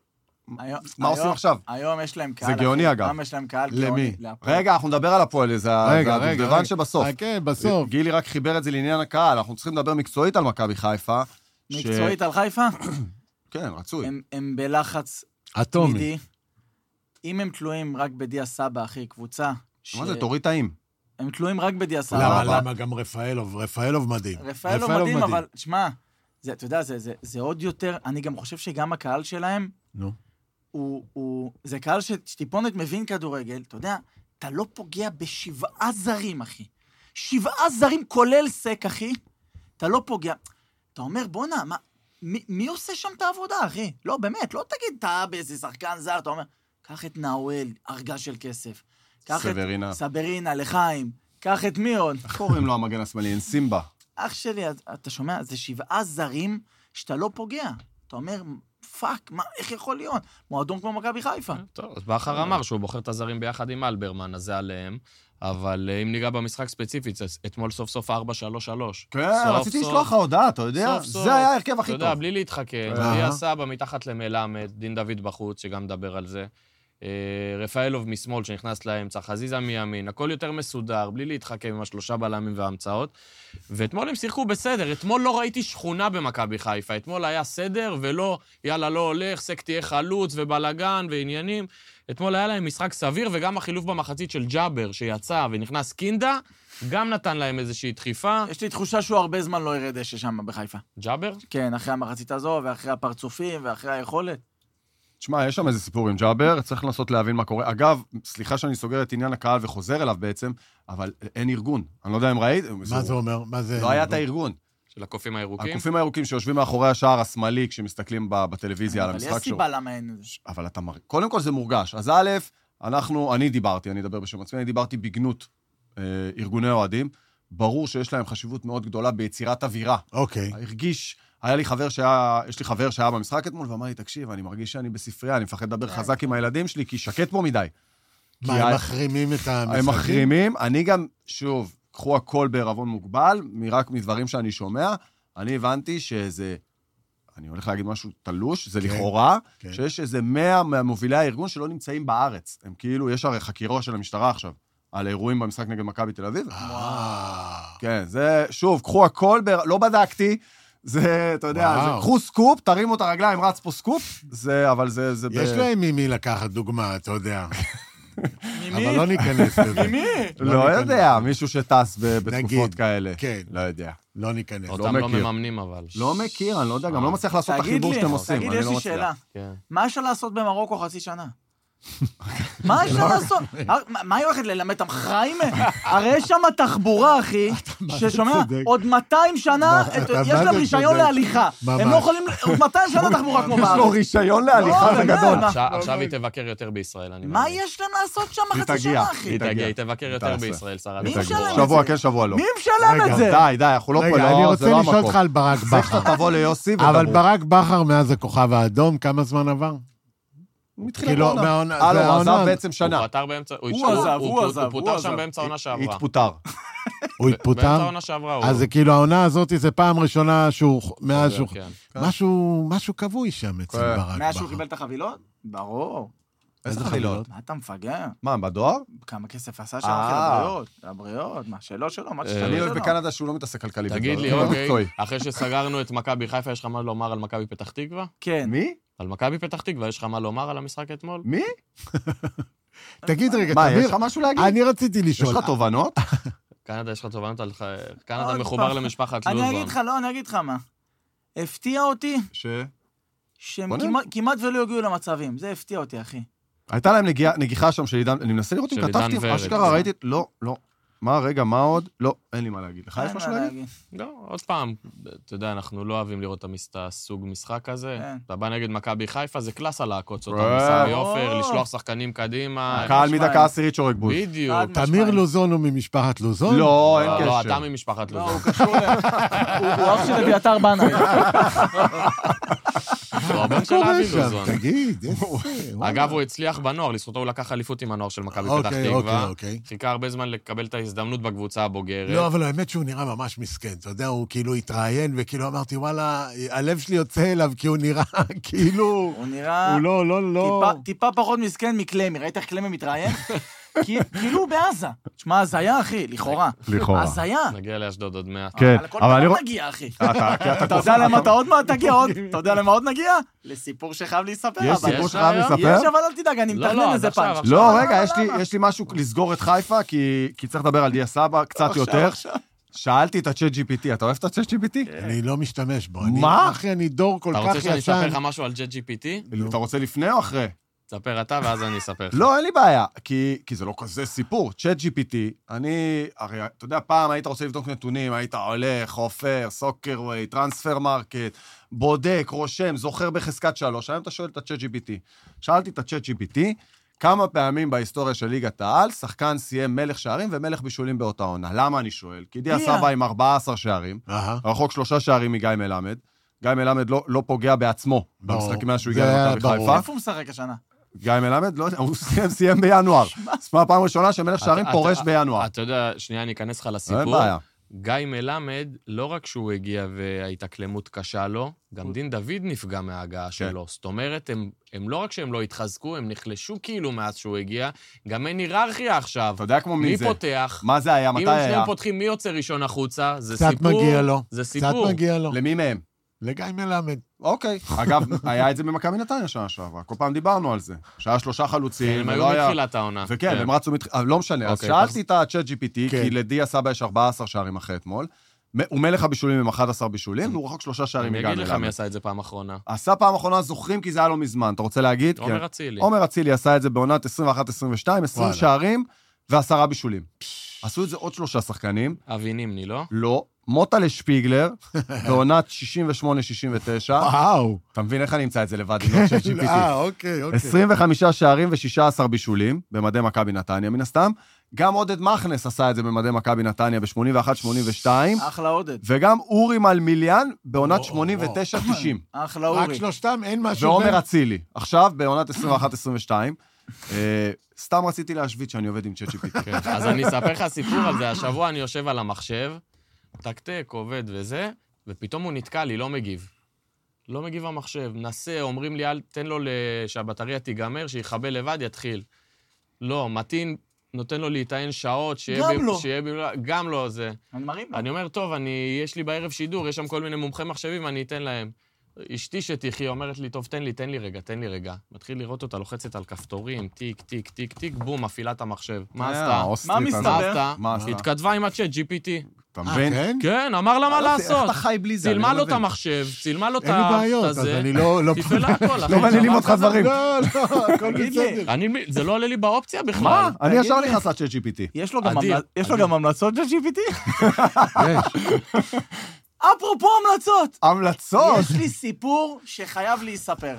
מה עושים עכשיו? היום יש להם קהל. זה גאוני אגב. היום יש להם קהל גאוני. למי? רגע, אנחנו נדבר על הפועל, זה הדובדבן שבסוף. כן, בסוף. גילי רק חיבר את זה לעניין הקהל, אנחנו צריכים לדבר מקצועית על מכבי חיפה. מקצועית על חיפה? כן, רצוי. הם בלחץ אטומי. אם הם תלויים רק בדיה סבא, אחי, קבוצה... מה זה, תוריד טעים. הם תלויים רק בדיאסה. למה, למה גם רפאלוב, רפאלוב מדהים. רפאלוב מדהים, אבל, תשמע, אתה יודע, זה עוד יותר, אני גם חושב שגם הקהל שלהם, זה קהל שטיפונת מבין כדורגל, אתה יודע, אתה לא פוגע בשבעה זרים, אחי. שבעה זרים כולל סק, אחי. אתה לא פוגע. אתה אומר, בונה, מה, מי, מי עושה שם את העבודה, אחי? לא, באמת, לא תגיד, אתה באיזה שחקן זר, אתה אומר, קח את נאואל, ארגז של כסף. סברינה. את סברינה, לחיים. קח את מי עוד? איך קוראים לו המגן השמאלי? אין סימבה. אח שלי, אתה שומע, זה שבעה זרים שאתה לא פוגע. אתה אומר, פאק, מה, איך יכול להיות? מועדון כמו מכבי חיפה. טוב, אז בכר אמר שהוא בוחר את הזרים ביחד עם אלברמן, אז זה עליהם. אבל אם ניגע במשחק ספציפית, אתמול סוף סוף ארבע שלוש שלוש. כן, רציתי לשלוח לך הודעה, אתה יודע? זה היה הרכב הכי טוב. אתה יודע, בלי להתחכם, דיה סבא מתחת למלמד, דין דוד בחוץ, שגם מדבר על זה. רפאלוב משמאל שנכנס לאמצע, חזיזה מימין, הכל יותר מסודר, בלי להתחכם עם השלושה בלמים וההמצאות. ואתמול הם שיחקו בסדר, אתמול לא ראיתי שכונה במכבי חיפה, אתמול היה סדר ולא, יאללה, לא הולך, סק תהיה חלוץ ובלגן ועניינים. אתמול היה להם משחק סביר, וגם החילוף במחצית של ג'אבר שיצא ונכנס קינדה, גם נתן להם איזושהי דחיפה. יש לי תחושה שהוא הרבה זמן לא ירד דשא שם בחיפה. ג'אבר? כן, אחרי המחצית הזו ואחרי הפרצופים ואחרי היכולת. תשמע, יש שם איזה סיפור עם ג'אבר, צריך לנסות להבין מה קורה. אגב, סליחה שאני סוגר את עניין הקהל וחוזר אליו בעצם, אבל אין ארגון. אני לא יודע אם ראית. מה זה אומר? מה זה? לא היה את הארגון. של הקופים הירוקים? הקופים הירוקים שיושבים מאחורי השער השמאלי כשמסתכלים בטלוויזיה על המשחק שלו. אבל יש סיבה למה אין זה. אבל אתה מראה. קודם כל זה מורגש. אז א', אנחנו, אני דיברתי, אני אדבר בשם עצמי, אני דיברתי בגנות ארגוני אוהדים. ברור שיש להם חשיבות מאוד גדולה ביצירת אווירה. אוקיי. הרגיש, היה לי חבר שהיה, יש לי חבר שהיה במשחק אתמול, ואמר לי, תקשיב, אני מרגיש שאני בספרייה, אני מפחד לדבר חזק עם הילדים שלי, כי שקט פה מדי. מה, הם מחרימים את המשחקים? הם מחרימים, אני גם, שוב, קחו הכל בערבון מוגבל, רק מדברים שאני שומע, אני הבנתי שזה, אני הולך להגיד משהו תלוש, זה לכאורה, שיש איזה מאה מהמובילי הארגון שלא נמצאים בארץ. הם כאילו, יש הרי חקירה של המשטרה עכשיו, על האירועים במשחק נגד מכבי תל אביב. כן, זה, שוב, קחו הכל, לא בדקתי, זה, אתה יודע, קחו סקופ, תרימו את הרגליים, רץ פה סקופ, זה, אבל זה... יש להם ממי לקחת דוגמה, אתה יודע. ממי? אבל לא ניכנס לזה. ממי? לא יודע, מישהו שטס בתקופות כאלה. כן. לא יודע. לא ניכנס. אותם לא מממנים אבל. לא מכיר, אני לא יודע, גם לא מצליח לעשות את החיבור שאתם עושים. תגיד לי, יש לי שאלה. מה אפשר לעשות במרוקו חצי שנה? מה אפשר לעשות? מה היא הולכת ללמד את המחריים? הרי יש שם תחבורה, אחי, ששומע, עוד מאתיים שנה, יש להם רישיון להליכה. הם לא יכולים, עוד מאתיים שנה תחבורה כמו בארץ. יש לו רישיון להליכה, זה גדול. עכשיו היא תבקר יותר בישראל, אני מה יש להם לעשות שם חצי שנה, אחי? היא תגיע, היא תבקר יותר בישראל, שרה. מי משלם את זה? שבוע כן, שבוע לא. מי משלם את זה? די, די, אנחנו לא פה, רגע, אני רוצה לשאול אותך על ברק בכר. צריך שאתה תבוא ליוסי ודברו. אבל ברק בכר מאז הכוכב האדום, כמה זמן עבר? מתחילה העונה. אה, לא, הוא עזב בעצם שנה. הוא פתר באמצע... הוא עזב, הוא עזב. הוא פוטר שם באמצע העונה שעברה. התפוטר. הוא התפוטר? באמצע העונה שעברה. אז זה כאילו העונה הזאת, זה פעם ראשונה שהוא... מאז שהוא... משהו כבוי שם אצל ברק בכר. מאז שהוא קיבל את החבילות? ברור. איזה חבילות? מה אתה מפגר? מה, בדואר? כמה כסף עשה שם אחרי הבריאות? הבריאות, מה, שלא שלו, מה ששלו אני שלו. אוהב בקנדה שהוא לא מתעסק כלכלית. תגיד לי, אוקיי, אחרי שסגרנו את מכבי חיפה, יש לך מה לומר על מכבי פתח תקווה? כן. מי? על מכבי פתח תקווה, יש לך מה לומר על המשחק אתמול? מי? תגיד רגע, מה, תמיר, יש לך משהו להגיד? אני רציתי לשאול. יש לך תובנות? קנדה, יש לך תובנות על... קנדה מחובר למשפחת לוזון. אני אגיד לך, לא, אני אגיד לך מה. הפתיע אותי ש... שהם כמעט ולא הגיעו למצבים. זה הפתיע אותי, אחי. הייתה להם נגיחה שם של עידן, אני מנסה לראות אם כתבתי, אשכרה ראיתי, לא, לא. מה, רגע, מה עוד? לא, אין לי מה להגיד. לך יש משהו להגיד? לא, עוד פעם, אתה יודע, אנחנו לא אוהבים לראות את הסוג משחק הזה. אתה בא נגד מכבי חיפה, זה קלאסה לעקוץ אותם, מסמי עופר, לשלוח שחקנים קדימה. הקהל מדקה עשירית שורק בוז. בדיוק. תמיר לוזון הוא ממשפחת לוזון? לא, אין קשר. לא, אתה ממשפחת לוזון. לא, הוא קשור ל... הוא אח של אביתר בנאי. הוא הבן של אבי לוזון. תגיד, אגב, הוא הצליח בנוער, לזכותו הוא לקח אליפות עם הנוער של מכבי פתח תקווה. חיכה הרבה זמן לקבל את ההזדמנות בקבוצה הבוגרת. לא, אבל האמת שהוא נראה ממש מסכן. אתה יודע, הוא כאילו התראיין, וכאילו אמרתי, וואלה, הלב שלי יוצא אליו, כי הוא נראה כאילו... הוא נראה... הוא לא, לא, לא... טיפה פחות מסכן מקלמי. ראית איך קלמי מתראיין? כאילו הוא בעזה. תשמע, הזיה, אחי, לכאורה. לכאורה. הזיה. נגיע לאשדוד עוד מעט. כן, אבל אבל אני... הכל נגיע, אחי. אתה אתה יודע למה אתה עוד מעט תגיע עוד? אתה יודע למה עוד נגיע? לסיפור שחייב להיספר. יש אבל- סיפור שחייב לספר? יש, אבל אל תדאג, אני לא, מתכנן לא, איזה אז עכשיו, פאנץ'. עכשיו. לא, רגע, יש לי, יש לי משהו לסגור את חיפה, כי, כי צריך לדבר על דיה סבא קצת יותר. שאלתי את הצ'אט ג'י פי טי, אתה אוהב את הצ'אט ג'י פי טי? אני לא משתמש בו. מה? אני- אחי, אני דור כל אתה כך רוצה שאני אספר ישן. לך משהו על ג'ט ג'י פי טי? אתה רוצה לפני או אחרי? תספר אתה ואז אני אספר לך. לא, אין לי בעיה, כי, כי זה לא כזה סיפור. צ'אט ג'י פי טי, אני, הרי, אתה יודע, פעם היית רוצה לבדוק נתונים, היית הולך, חופר, סוקרווי, טרנספר מרקט, בודק, רושם, זוכר בחזקת שלוש, היום אתה שואל את הצ'אט ג'י פי טי. שאלתי את הצ'אט ג'י פי טי, כמה פעמים בהיסטוריה של ליגת העל, שחקן סיים מלך שערים ומלך בישולים באותה עונה. למה אני שואל? כי דיה סבא עם ארבעה עשר שערים, אהה. רחוק שלושה שערים מגיא מלמד, גיא מלמד לא, לא פוגע בעצמו ברור. במשחקים מאז שהוא זה הגיע היה למכבי ברור. חיפה. איפה הוא משחק השנה? גיא מלמד, לא יודע, הוא סיים, סיים בינואר. זאת אומרת, פעם ראשונה שמלך שערים אתה- פורש אתה- בינואר. אתה יודע, שנייה, אני אכנס לך אין לסיפור. בעיה. גיא מלמד, לא רק שהוא הגיע וההתאקלמות קשה לו, גם דין דוד נפגע מההגעה שלו. זאת אומרת, הם, הם לא רק שהם לא התחזקו, הם נחלשו כאילו מאז שהוא הגיע, גם אין היררכיה עכשיו. אתה יודע כמו מי מי זה? פותח? מה זה היה? אם מתי הם היה? שניהם פותחים, מי יוצא ראשון החוצה? זה קצת סיפור. מגיע לו. זה קצת סיפור. מגיע לו. למי מהם? לגיא מלמד. אוקיי. אגב, היה את זה במכבי נתניה שנה שעברה. כל פעם דיברנו על זה. שהיה שלושה חלוצים, הם היו ולא היה... מתחילת העונה. וכן, הם רצו... מת- אבל לא משנה. אז אוקיי, שאלתי את הצ'אט ג'י פי טי, כן. כי לדיה סבא יש ארבעה עשר שערים אחרי אתמול. הוא מלך הבישולים עם אחד עשר בישולים, והוא רחוק שלושה שערים אני מגיא אגיד לך מי מלמד. עשה את זה פעם אחרונה. עשה פעם אחרונה, זוכרים כי זה היה לא מזמן. אתה רוצה להגיד? כן. עומר אצילי. עומר אצילי עשה את זה בעונת עשרים ואחת עשרים ושתיים, עשרים וואלה. שערים ועשרה בישולים. עשו את זה עוד שלושה שחקנים. אבי נימני, לא? לא. מוטלה שפיגלר, בעונת שישים ושמונה שישים ותשע. וואו. אתה מבין איך אני אמצא את זה לבד, עם לא צ'אט ג'י פי טי. אה, אוקיי, אוקיי. עשרים וחמישה שערים ו-שישה עשר בישולים, במדי מכבי נתניה מן הסתם. גם עודד מחנס עשה את זה במדי מכבי נתניה ב-שמונים ואחת שמונים ושתיים, אחלה עודד. וגם אורי מלמיליאן בעונת וואו, שמונים ותשע תשעים. אחלה רק אורי. שלושתם, אין משהו... ועומר אצילי. עכשיו, בעונת עשרים ואחת עשרים ושתיים. אה, סתם רציתי להשוויץ שאני עובד עם צ'אט ג'י פי טי. כן. אז אני אספר לך סיפור על זה. השבוע אני יושב על המחשב, טקטק, עובד וזה, ופתאום הוא נתקע לי, לא מגיב. לא מגיב המחשב. נסה, אומרים לי, אל תן לו שהבטריה תיגמר, שיחבל לבד, יתחיל. לא, מתין, נותן לו להיטען שעות, שיהיה... גם ב... לא. שיהיה ב... גם לא זה. אני מרים לו. אני אומר, טוב, אני... יש לי בערב שידור, יש שם כל מיני מומחי מחשבים, אני אתן להם. אשתי שתחי אומרת לי, טוב, תן לי, תן לי רגע, תן לי רגע. מתחיל לראות אותה, לוחצת על כפתורים, טיק, טיק, טיק, טיק, בום, מפעילה את המחשב. מה עשתה? מה מסתבר? מה עשתה? מה עשתה? התכתבה עם הצ'אט, ג'י פי טי. אתה אה, מבין? כן? כן, אמר לה מה לעשות. איך אתה חי בלי זה? אני צילמה לא לו את מבין. המחשב, צילמה לו את אין לי בעיות, אז הזה, אני לא... לא- תפעלה הכל. אחי. לא מעניינים דבר אותך כזה. דברים. לא, לא, הכל תגיד לי. בסדר. אני, זה לא עולה לי באופציה בכלל. מה? אני תגיד ישר לי. נכנס לצ'אט ג'י פי טי. יש לו גם אדיר, המל- יש לו אדיר. גם המלצות של ג'י פי טי? יש. אפרופו המלצות! המלצות! יש לי סיפור שחייב להיספר.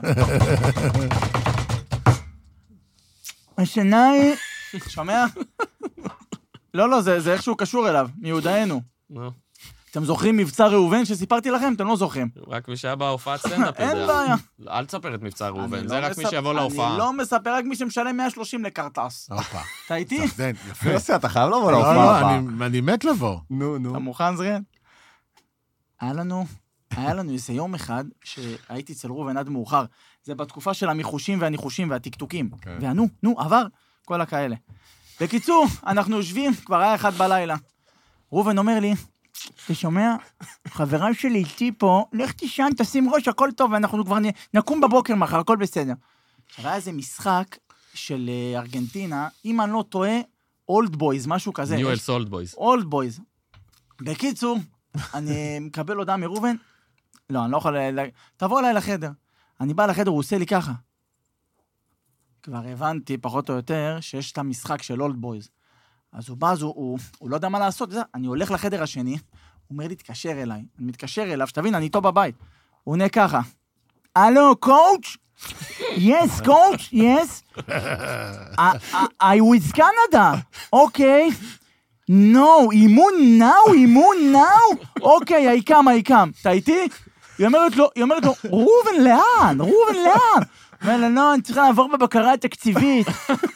השנה היא... שומע? לא, לא, זה זה איכשהו קשור אליו, מיודענו. נו, אתם זוכרים מבצע ראובן שסיפרתי לכם? אתם לא זוכרים. רק מי שהיה בהופעת סטנדאפ אין יודע. בעיה. אל תספר את מבצע אני ראובן, לא זה רק מי מספ- שיבוא אני להופעה. לא מספר, רק מי שמשלם מאה ושלושים לקרטס. הופה. אתה איתי? סחדן, יפה. יוסי, אתה חייב לבוא לא, להופעה לא, הבאה. אני- אני מת לבוא. נו, נו. אתה מוכן, זריאן? היה לנו, היה לנו איזה יום אחד שהייתי אצל ראובן עד מאוחר. זה בתקופה של המיחושים והניחושים והטקטוקים. אוקיי. והנו, נו, עבר, כל הכאלה. בקיצור, אנחנו יושבים, כבר היה אחד בלילה. ראובן אומר לי, אתה שומע? חברה שלי איתי פה, לך תישן, תשים ראש, הכל טוב, ואנחנו כבר נ- נקום בבוקר מחר, הכל בסדר. עכשיו היה איזה משחק של אה, ארגנטינה, אם אני לא טועה, אולד בויז, משהו כזה. ניו יש- אלס אולד בויז. אולד בויז. בקיצור, אני מקבל הודעה מראובן, לא, אני לא יכול... ל- תבוא אליי לחדר. אני בא לחדר, הוא עושה לי ככה. כבר הבנתי, פחות או יותר, שיש את המשחק של אולד בויז. אז הוא בא, אז הוא, הוא, הוא לא יודע מה לעשות. זה, אני הולך לחדר השני, הוא אומר לי, תתקשר אליי. אני מתקשר אליו, שתבין, אני איתו בבית. הוא עונה ככה, הלו, קואוץ'? Yes, coach, yes. I, I, I with Canada. Okay. No, אימון now, אימון now. אוקיי, I come, I come. אתה איתי? היא אומרת לו, היא אומרת לו, ראובן, לאן? ראובן, לאן? אומר לה, לא, אני צריכה לעבור בבקרה התקציבית.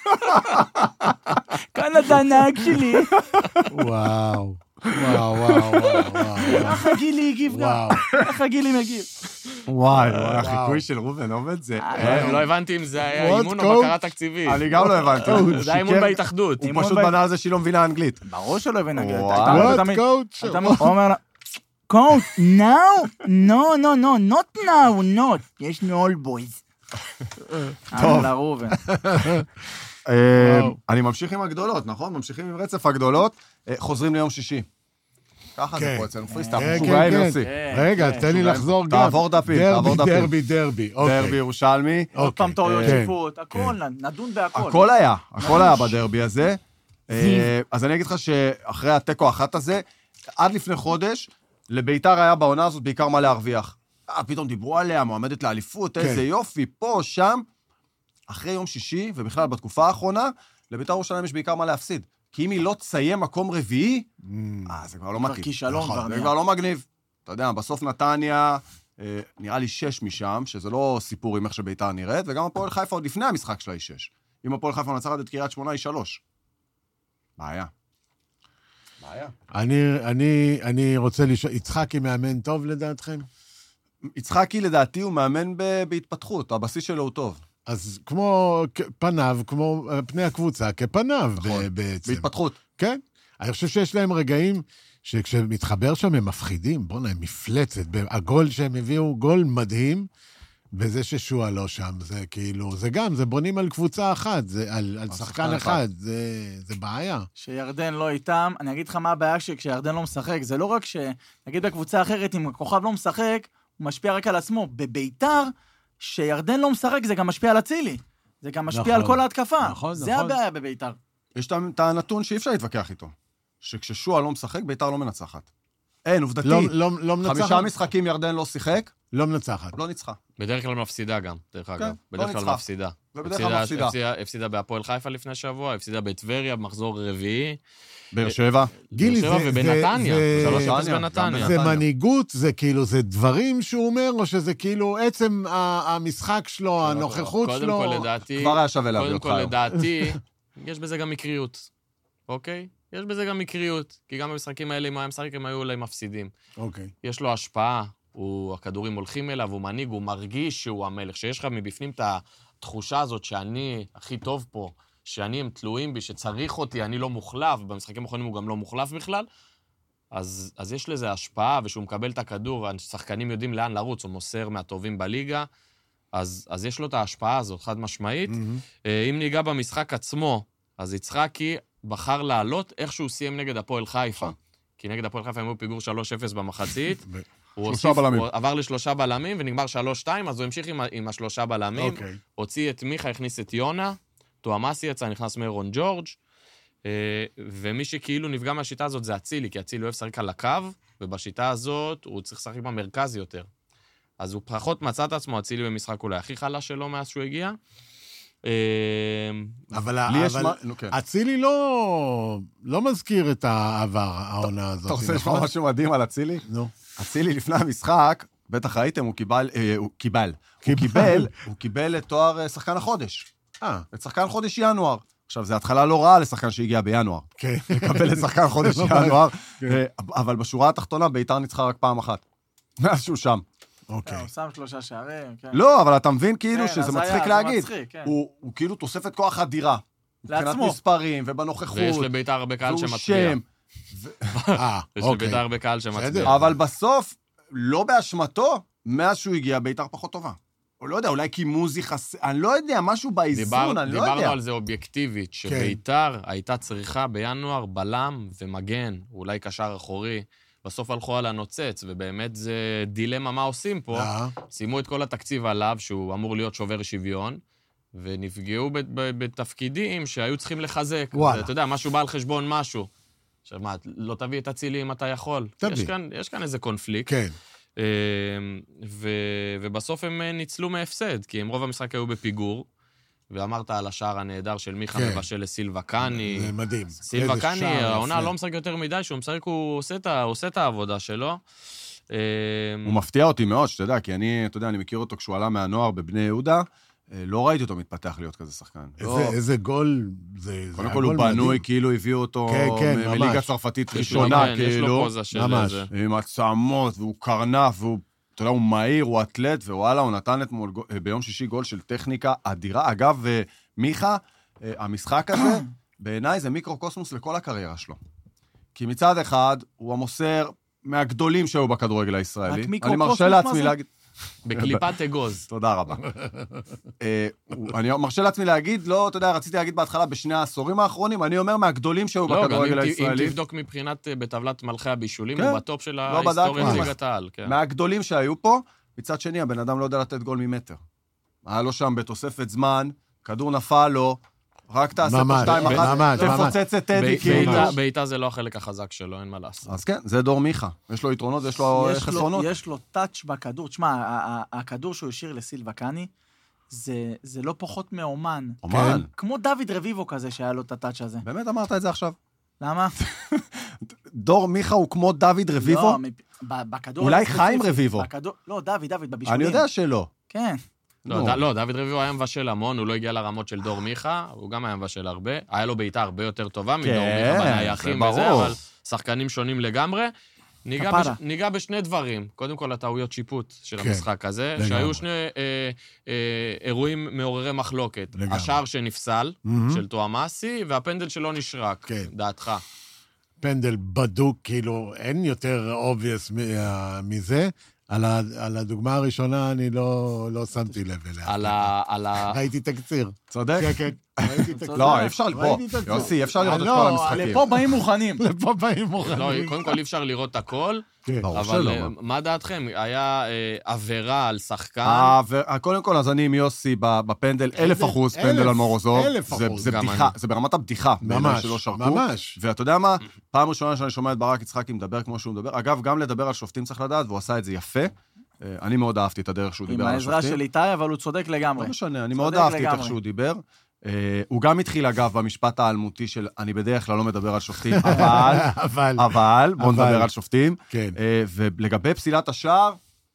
קנדה הנהג שלי. וואו. וואו, וואו, וואו, וואו. ככה גילי הגיב גם. וואו. ככה גילי מגיב. וואי, וואי, החיקוי של רובן עובד זה... לא הבנתי אם זה היה אימון או בקרה תקציבית. אני גם לא הבנתי. זה היה אימון בהתאחדות. הוא פשוט בנה על זה שהיא לא מבינה אנגלית. ברור שלא הבין אנגלית. What coach? הוא אומר לה, coach, now? No, no, no, not now, not. יש לנו all boys. טוב. לרובן. אני ממשיך עם הגדולות, נכון? ממשיכים עם רצף הגדולות. חוזרים ליום שישי. ככה זה פה אצלנו פריסטייל. משוגעים, יוסי. רגע, תן לי לחזור גם. תעבור דפים, תעבור דפים. דרבי, דרבי, דרבי. דרבי ירושלמי. עוד פעם טעויות שיפוט, הכל, נדון בהכל. הכל היה, הכל היה בדרבי הזה. אז אני אגיד לך שאחרי התיקו אחת הזה, עד לפני חודש, לביתר היה בעונה הזאת בעיקר מה להרוויח. פתאום דיברו עליה, מועמדת לאליפות, איזה יופי, פה, שם. אחרי יום שישי, ובכלל בתקופה האחרונה, לביתר ירושלים יש בעיקר מה להפסיד. כי אם היא לא תסיים מקום רביעי, אה, זה כבר לא מקיף. כישלון. זה כבר לא מגניב. אתה יודע, בסוף נתניה, נראה לי שש משם, שזה לא סיפור עם איך שביתר נראית, וגם הפועל חיפה עוד לפני המשחק שלה היא שש. אם הפועל חיפה נצחת את קריית שמונה היא שלוש. בעיה. בעיה. אני רוצה לשאול, יצחקי מאמן טוב לדעתכם? יצחקי לדעתי הוא מאמן בהתפתחות, הבסיס שלו הוא טוב. אז כמו פניו, כמו פני הקבוצה, כפניו בעצם. בהתפתחות. כן. אני חושב שיש להם רגעים שכשמתחבר שם הם מפחידים, בוא'נה, הם מפלצת. הגול שהם הביאו, גול מדהים, וזה ששועה לא שם, זה כאילו, זה גם, זה בונים על קבוצה אחת, זה על, על שחקן אחד, זה, זה בעיה. שירדן לא איתם, אני אגיד לך מה הבעיה כשירדן לא משחק, זה לא רק ש... נגיד בקבוצה אחרת, אם הכוכב לא משחק, הוא משפיע רק על עצמו. בביתר, שירדן לא משחק, זה גם משפיע על הצילי. זה גם משפיע על כל ההתקפה. נכון, זה הבעיה בביתר. יש את הנתון שאי אפשר להתווכח איתו. שכששועה לא משחק, ביתר לא מנצחת. אין, עובדתי. לא, לא, לא מנצחת. חמישה משחקים ירדן לא שיחק. לא מנצחת. לא ניצחה. בדרך כלל מפסידה גם, דרך אגב. כן, בדרך לא כלל מפסידה. ובדרך כלל מפסידה. הפסידה, הפסידה בהפועל חיפה לפני שבוע, הפסידה בטבריה, במחזור רביעי. באר שבע. גילי, באר שבע זה... ובנתניה. זה- שלוש זה- אפס בנתניה. זה מנהיגות, זה כאילו, זה דברים שהוא אומר, או שזה כאילו עצם ה- המשחק שלו, הנוכחות קודם שלו? כל, לדעתי... כבר היה שווה להביא קודם אותך כל, היום. לדעתי, יש בזה גם מקריות. אוקיי? יש בזה גם מקריות. כי גם במשחקים האלה, אם הוא היה משחק, הם היו אולי מפסידים. אוקיי. יש לו השפעה, הוא, הכדורים הולכים אליו, הוא מנהיג, הוא מרגיש שהוא המלך. שיש לך מבפנים את התחושה הזאת שאני הכי טוב פה, שאני הם תלויים בי, שצריך אותי, אני לא מוחלף, במשחקים האחרונים הוא גם לא מוחלף בכלל, אז, אז יש לזה השפעה, ושהוא מקבל את הכדור, השחקנים יודעים לאן לרוץ, הוא מוסר מהטובים בליגה, אז, אז יש לו את ההשפעה הזאת, חד משמעית. Mm-hmm. אם ניגע במשחק עצמו, אז יצחקי בחר לעלות איך שהוא סיים נגד הפועל חיפה. כי נגד הפועל חיפה הם היו פיגור שלוש אפס במחצית. הוא שלושה הוסיף, בלמים. הוא עבר לשלושה בלמים ונגמר שלוש שתיים, אז הוא המשיך עם, ה- עם השלושה בלמים. אוקיי. הוציא את מיכה, הכניס את יונה, תואמאסי יצא, נכנס מיירון ג'ורג', אה, ומי שכאילו נפגע מהשיטה הזאת זה אצילי, כי אצילי אוהב לשחק על הקו, ובשיטה הזאת הוא צריך לשחק במרכז יותר. אז הוא פחות מצא את עצמו, אצילי במשחק אולי הכי חלש שלו מאז שהוא הגיע. אה, אבל לי יש אבל מה... נו, כן. אצילי לא לא מזכיר את העבר, העונה הזאת. אתה רוצה לשמוע נכון? משהו מדהים על אצילי? נו. אצילי לפני המשחק, בטח ראיתם, הוא קיבל, אה, הוא קיבל, הוא קיבל, הוא קיבל את תואר אה, שחקן החודש. אה, את שחקן חודש ינואר. עכשיו, זו התחלה לא רעה לשחקן שהגיע בינואר. כן. לקבל את שחקן חודש ינואר, אה, אבל בשורה התחתונה ביתר ניצחה רק פעם אחת. מאז שהוא שם. אוקיי. הוא שם שלושה שערים, כן. לא, אבל אתה מבין כאילו כן, שזה אז היה, מצחיק זה להגיד. מצחיק, כן. הוא הוא כאילו תוספת כוח אדירה. מבחינת לעצמו. מספרים ובנוכחות. ויש לביתר הרבה קהל והוא שמצביע. שם. אה, יש אוקיי. לביתר הרבה קהל שמצביע. בסדר. אבל בסוף, לא באשמתו, מאז שהוא הגיע, ביתר פחות טובה. או לא יודע, אולי כי מוזי חסר, אני לא יודע, משהו באיזון, דיבר, אני לא דיברנו יודע. על זה אובייקטיבית, שביתר הייתה צריכה בינואר בלם ומגן, אולי קשר אחורי. בסוף הלכו על הנוצץ, ובאמת זה דילמה מה עושים פה. אה, שימו את כל התקציב עליו, שהוא אמור להיות שובר שוויון, ונפגעו ב- ב- בתפקידים שהיו צריכים לחזק. וואלה. אתה יודע, משהו בא על חשבון משהו. עכשיו, מה, לא תביא את הצילי אם אתה יכול? תביא. יש כאן, יש כאן איזה קונפליקט. כן. אה, ו, ובסוף הם ניצלו מהפסד, כי הם רוב המשחק היו בפיגור, ואמרת על השער הנהדר של מיכה כן. מבשל לסילבה קאני. זה מדהים. סילבה איזה קאני, שער העונה יפה. לא משחק יותר מדי, שהוא משחק, הוא עושה את ה- עושה את העבודה שלו. אה, הוא מפתיע אותי מאוד, שאתה יודע, כי אני, אתה יודע, אני מכיר אותו כשהוא עלה מהנוער בבני יהודה, אה, לא ראיתי אותו מתפתח להיות כזה שחקן. לא. איזה- איזה גול, זה זה קודם היה כל הוא גול בנוי, מדהים. כאילו הביאו אותו כן, כן, מ- ממש. מליגה צרפתית יש לו- ראשונה, כן, יש לו כאילו, פוזה של ממש. זה. עם עצמות, והוא קרנף, והוא, אתה יודע, הוא מהיר, הוא אתלט, ווואלה, הוא נתן אתמול ביום שישי גול של טכניקה אדירה. אגב, מיכה, המשחק הזה, בעיניי זה מיקרו-קוסמוס לכל הקריירה שלו. כי מצד אחד, הוא המוסר מהגדולים שהיו בכדורגל הישראלי. אני מרשה לעצמי להגיד... בקליפת אגוז. תודה רבה. אני מרשה לעצמי להגיד, לא, אתה יודע, רציתי להגיד בהתחלה בשני העשורים האחרונים, אני אומר מהגדולים שהיו בכדורגל הישראלי. אם תבדוק מבחינת בטבלת מלכי הבישולים, הוא בטופ של ההיסטוריה ליגת העל. מהגדולים שהיו פה, מצד שני, הבן אדם לא יודע לתת גול ממטר. היה לו שם בתוספת זמן, כדור נפל לו, רק תעשה פה שתיים אחת, תפוצץ את טדי כאילו. בעיטה זה לא החלק החזק שלו, אין מה לעשות. אז כן, זה דור מיכה. יש לו יתרונות ויש לו חסרונות. יש לו טאץ' בכדור. תשמע, הכדור שהוא השאיר לסילבה קאני, זה לא פחות מאומן. אומן. כמו דוד רביבו כזה שהיה לו את הטאץ' הזה. באמת אמרת את זה עכשיו? למה? דור מיכה הוא כמו דוד רביבו? לא, בכדור... אולי חיים רביבו. לא, דוד, דוד, בבישולים. אני יודע שלא. כן. לא, לא, דוד רביבו היה מבשל המון, הוא לא הגיע לרמות של דור מיכה, הוא גם היה מבשל הרבה, היה לו בעיטה הרבה יותר טובה מדור מיכה, בנייחים וזה, אבל שחקנים שונים לגמרי. ניגע בשני דברים, קודם כל הטעויות שיפוט של המשחק הזה, שהיו שני אירועים מעוררי מחלוקת, השער שנפסל, של טועמאסי, והפנדל שלא נשרק, דעתך. פנדל בדוק, כאילו, אין יותר obvious מזה, על הדוגמה הראשונה אני לא שמתי לב אליה. ראיתי תקציר. צודק? כן, כן. לא, אפשר לפה. יוסי, אפשר לראות את כל המשחקים. לפה באים מוכנים. לפה באים מוכנים. לא, קודם כל אי אפשר לראות הכל. אבל מה דעתכם? היה עבירה על שחקן? קודם כל, אז אני עם יוסי בפנדל, אלף אחוז פנדל על מורוזוב. אלף אחוז. זה בדיחה, זה ברמת הבדיחה. ממש, ממש. ואתה יודע מה? פעם ראשונה שאני שומע את ברק יצחקי מדבר כמו שהוא מדבר. אגב, גם לדבר על שופטים צריך לדעת, והוא עשה את זה יפה. אני מאוד אהבתי את הדרך שהוא דיבר על השופטים. עם העזרה של איתי, אבל הוא צודק לגמרי. לא משנה, אני מאוד אהבתי את איך שהוא דיבר. הוא גם התחיל, אגב, במשפט האלמותי של אני בדרך כלל לא מדבר על שופטים, אבל, אבל, בוא נדבר על שופטים. ולגבי פסילת השער,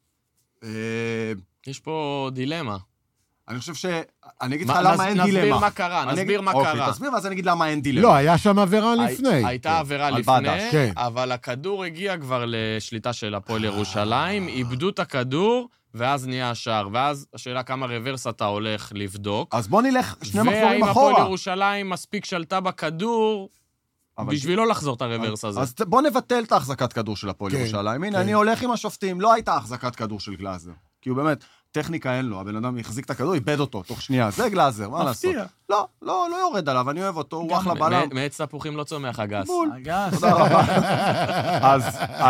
יש פה דילמה. אני חושב ש... אני אגיד לך למה אין דילמה. נסביר מה קרה, נסביר מה קרה. אוקיי, תסביר, ואז אני אגיד למה אין דילמה. לא, היה שם עבירה לפני. הייתה עבירה לפני, אבל הכדור הגיע כבר לשליטה של הפועל ירושלים, איבדו את הכדור, ואז נהיה השער, ואז השאלה כמה רוורס אתה הולך לבדוק. אז בוא נלך שני מחזורים אחורה. והאם הפועל ירושלים מספיק שלטה בכדור, בשביל לא לחזור את הרוורס הזה. אז בוא נבטל את ההחזקת כדור של הפועל ירושלים. הנה, אני הולך עם השופטים, לא הייתה החזקת כדור של גלאזר. כי הוא באמת, טכניקה אין לו, הבן אדם יחזיק את הכדור, איבד אותו תוך שנייה, זה גלאזר, מה לעשות? לא, לא, לא יורד עליו, אני אוהב אותו, הוא אחלה בלם. מעץ תפוחים לא צומח הגס. הגס. תודה רבה. אז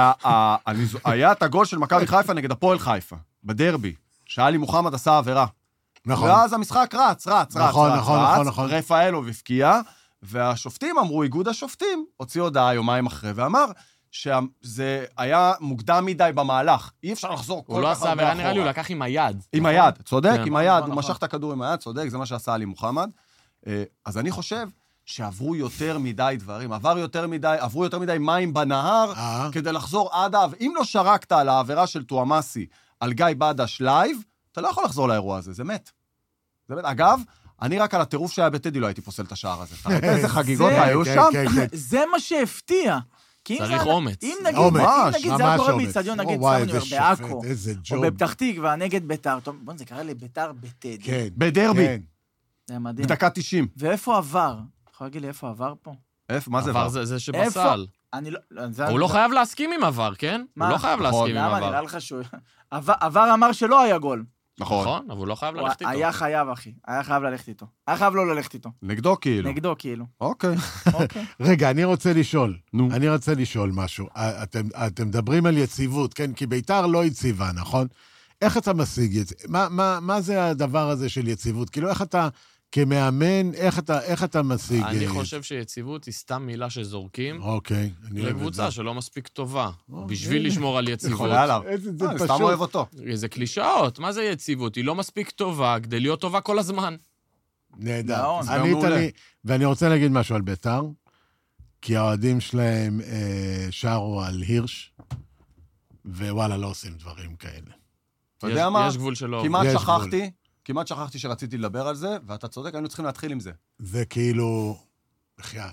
היה את הגול של מכבי חיפה נגד הפועל חיפה, בדרבי, שאלי מוחמד עשה עבירה. נכון. ואז המשחק רץ, רץ, רץ, נכון, רץ, נכון, רץ, נכון, נכון. רפאלוב הפקיע, והשופטים אמרו, איגוד השופטים, הוציא הודעה יומיים אחרי, ואמר שזה היה מוקדם מדי במהלך, אי אפשר לחזור כל כך הרבה אחורה. הוא לא עשה עבירה, נראה לי, הוא לקח עם היד. עם היד, צודק, עם היד, הוא משך את הכדור עם היד, צודק, זה מה שעשה עלי מוחמד. אז אני חושב שעברו יותר מדי דברים, עבר יותר מדי, עברו יותר מדי מים בנהר, כדי לחזור עד אב. אם לא שרקת על העבירה של טועמאסי, על גיא בדש לייב, אתה לא יכול לחזור לאירוע הזה, זה מת. זה מת. אגב, אני רק על הטירוף שהיה בטדי לא הייתי פוסל את השער הזה. אתה ראית איזה חגיגות היו שם? זה מה שהפתיע. צריך אומץ. אם נגיד זה היה קורה באצטדיון, נגיד סמנר בעכו, או בפתח תקווה, נגד ביתר, בוא זה קרה לביתר בטדי. בדרבי. זה מדהים. בדקה תשעים. ואיפה עבר? יכול להגיד לי איפה עבר פה? איפה? מה זה עבר? עבר זה שבסל. אני לא... הוא לא חייב להסכים עם עבר, כן? הוא לא חייב להסכים עם עבר. למה? נראה לך שהוא... עבר אמר שלא היה גול. נכון. אבל הוא לא חייב ללכת איתו. היה חייב, אחי. היה חייב ללכת איתו. היה חייב לא ללכת איתו. נגדו כאילו. נגדו כאילו. אוקיי. רגע, אני רוצה לשאול. אני רוצה לשאול משהו. אתם מדברים על יציבות, כן? כי ביתר לא יציבה, נכון? איך אתה משיג יציבות? מה זה הדבר הזה של יציבות? כאילו, איך אתה... כמאמן, איך אתה, איך אתה משיג? אני חושב שיציבות היא סתם מילה שזורקים. אוקיי. לקבוצה שלא מספיק טובה. בשביל לשמור על יציבות. יכולה עליו. אני סתם אוהב אותו. זה קלישאות. מה זה יציבות? היא לא מספיק טובה, כדי להיות טובה כל הזמן. נהדר. ואני רוצה להגיד משהו על ביתר, כי האוהדים שלהם שרו על הירש, ווואלה, לא עושים דברים כאלה. אתה יודע מה? יש גבול שלא. כמעט שכחתי. כמעט שכחתי שרציתי לדבר על זה, ואתה צודק, היינו צריכים להתחיל עם זה. זה כאילו... בחייאת.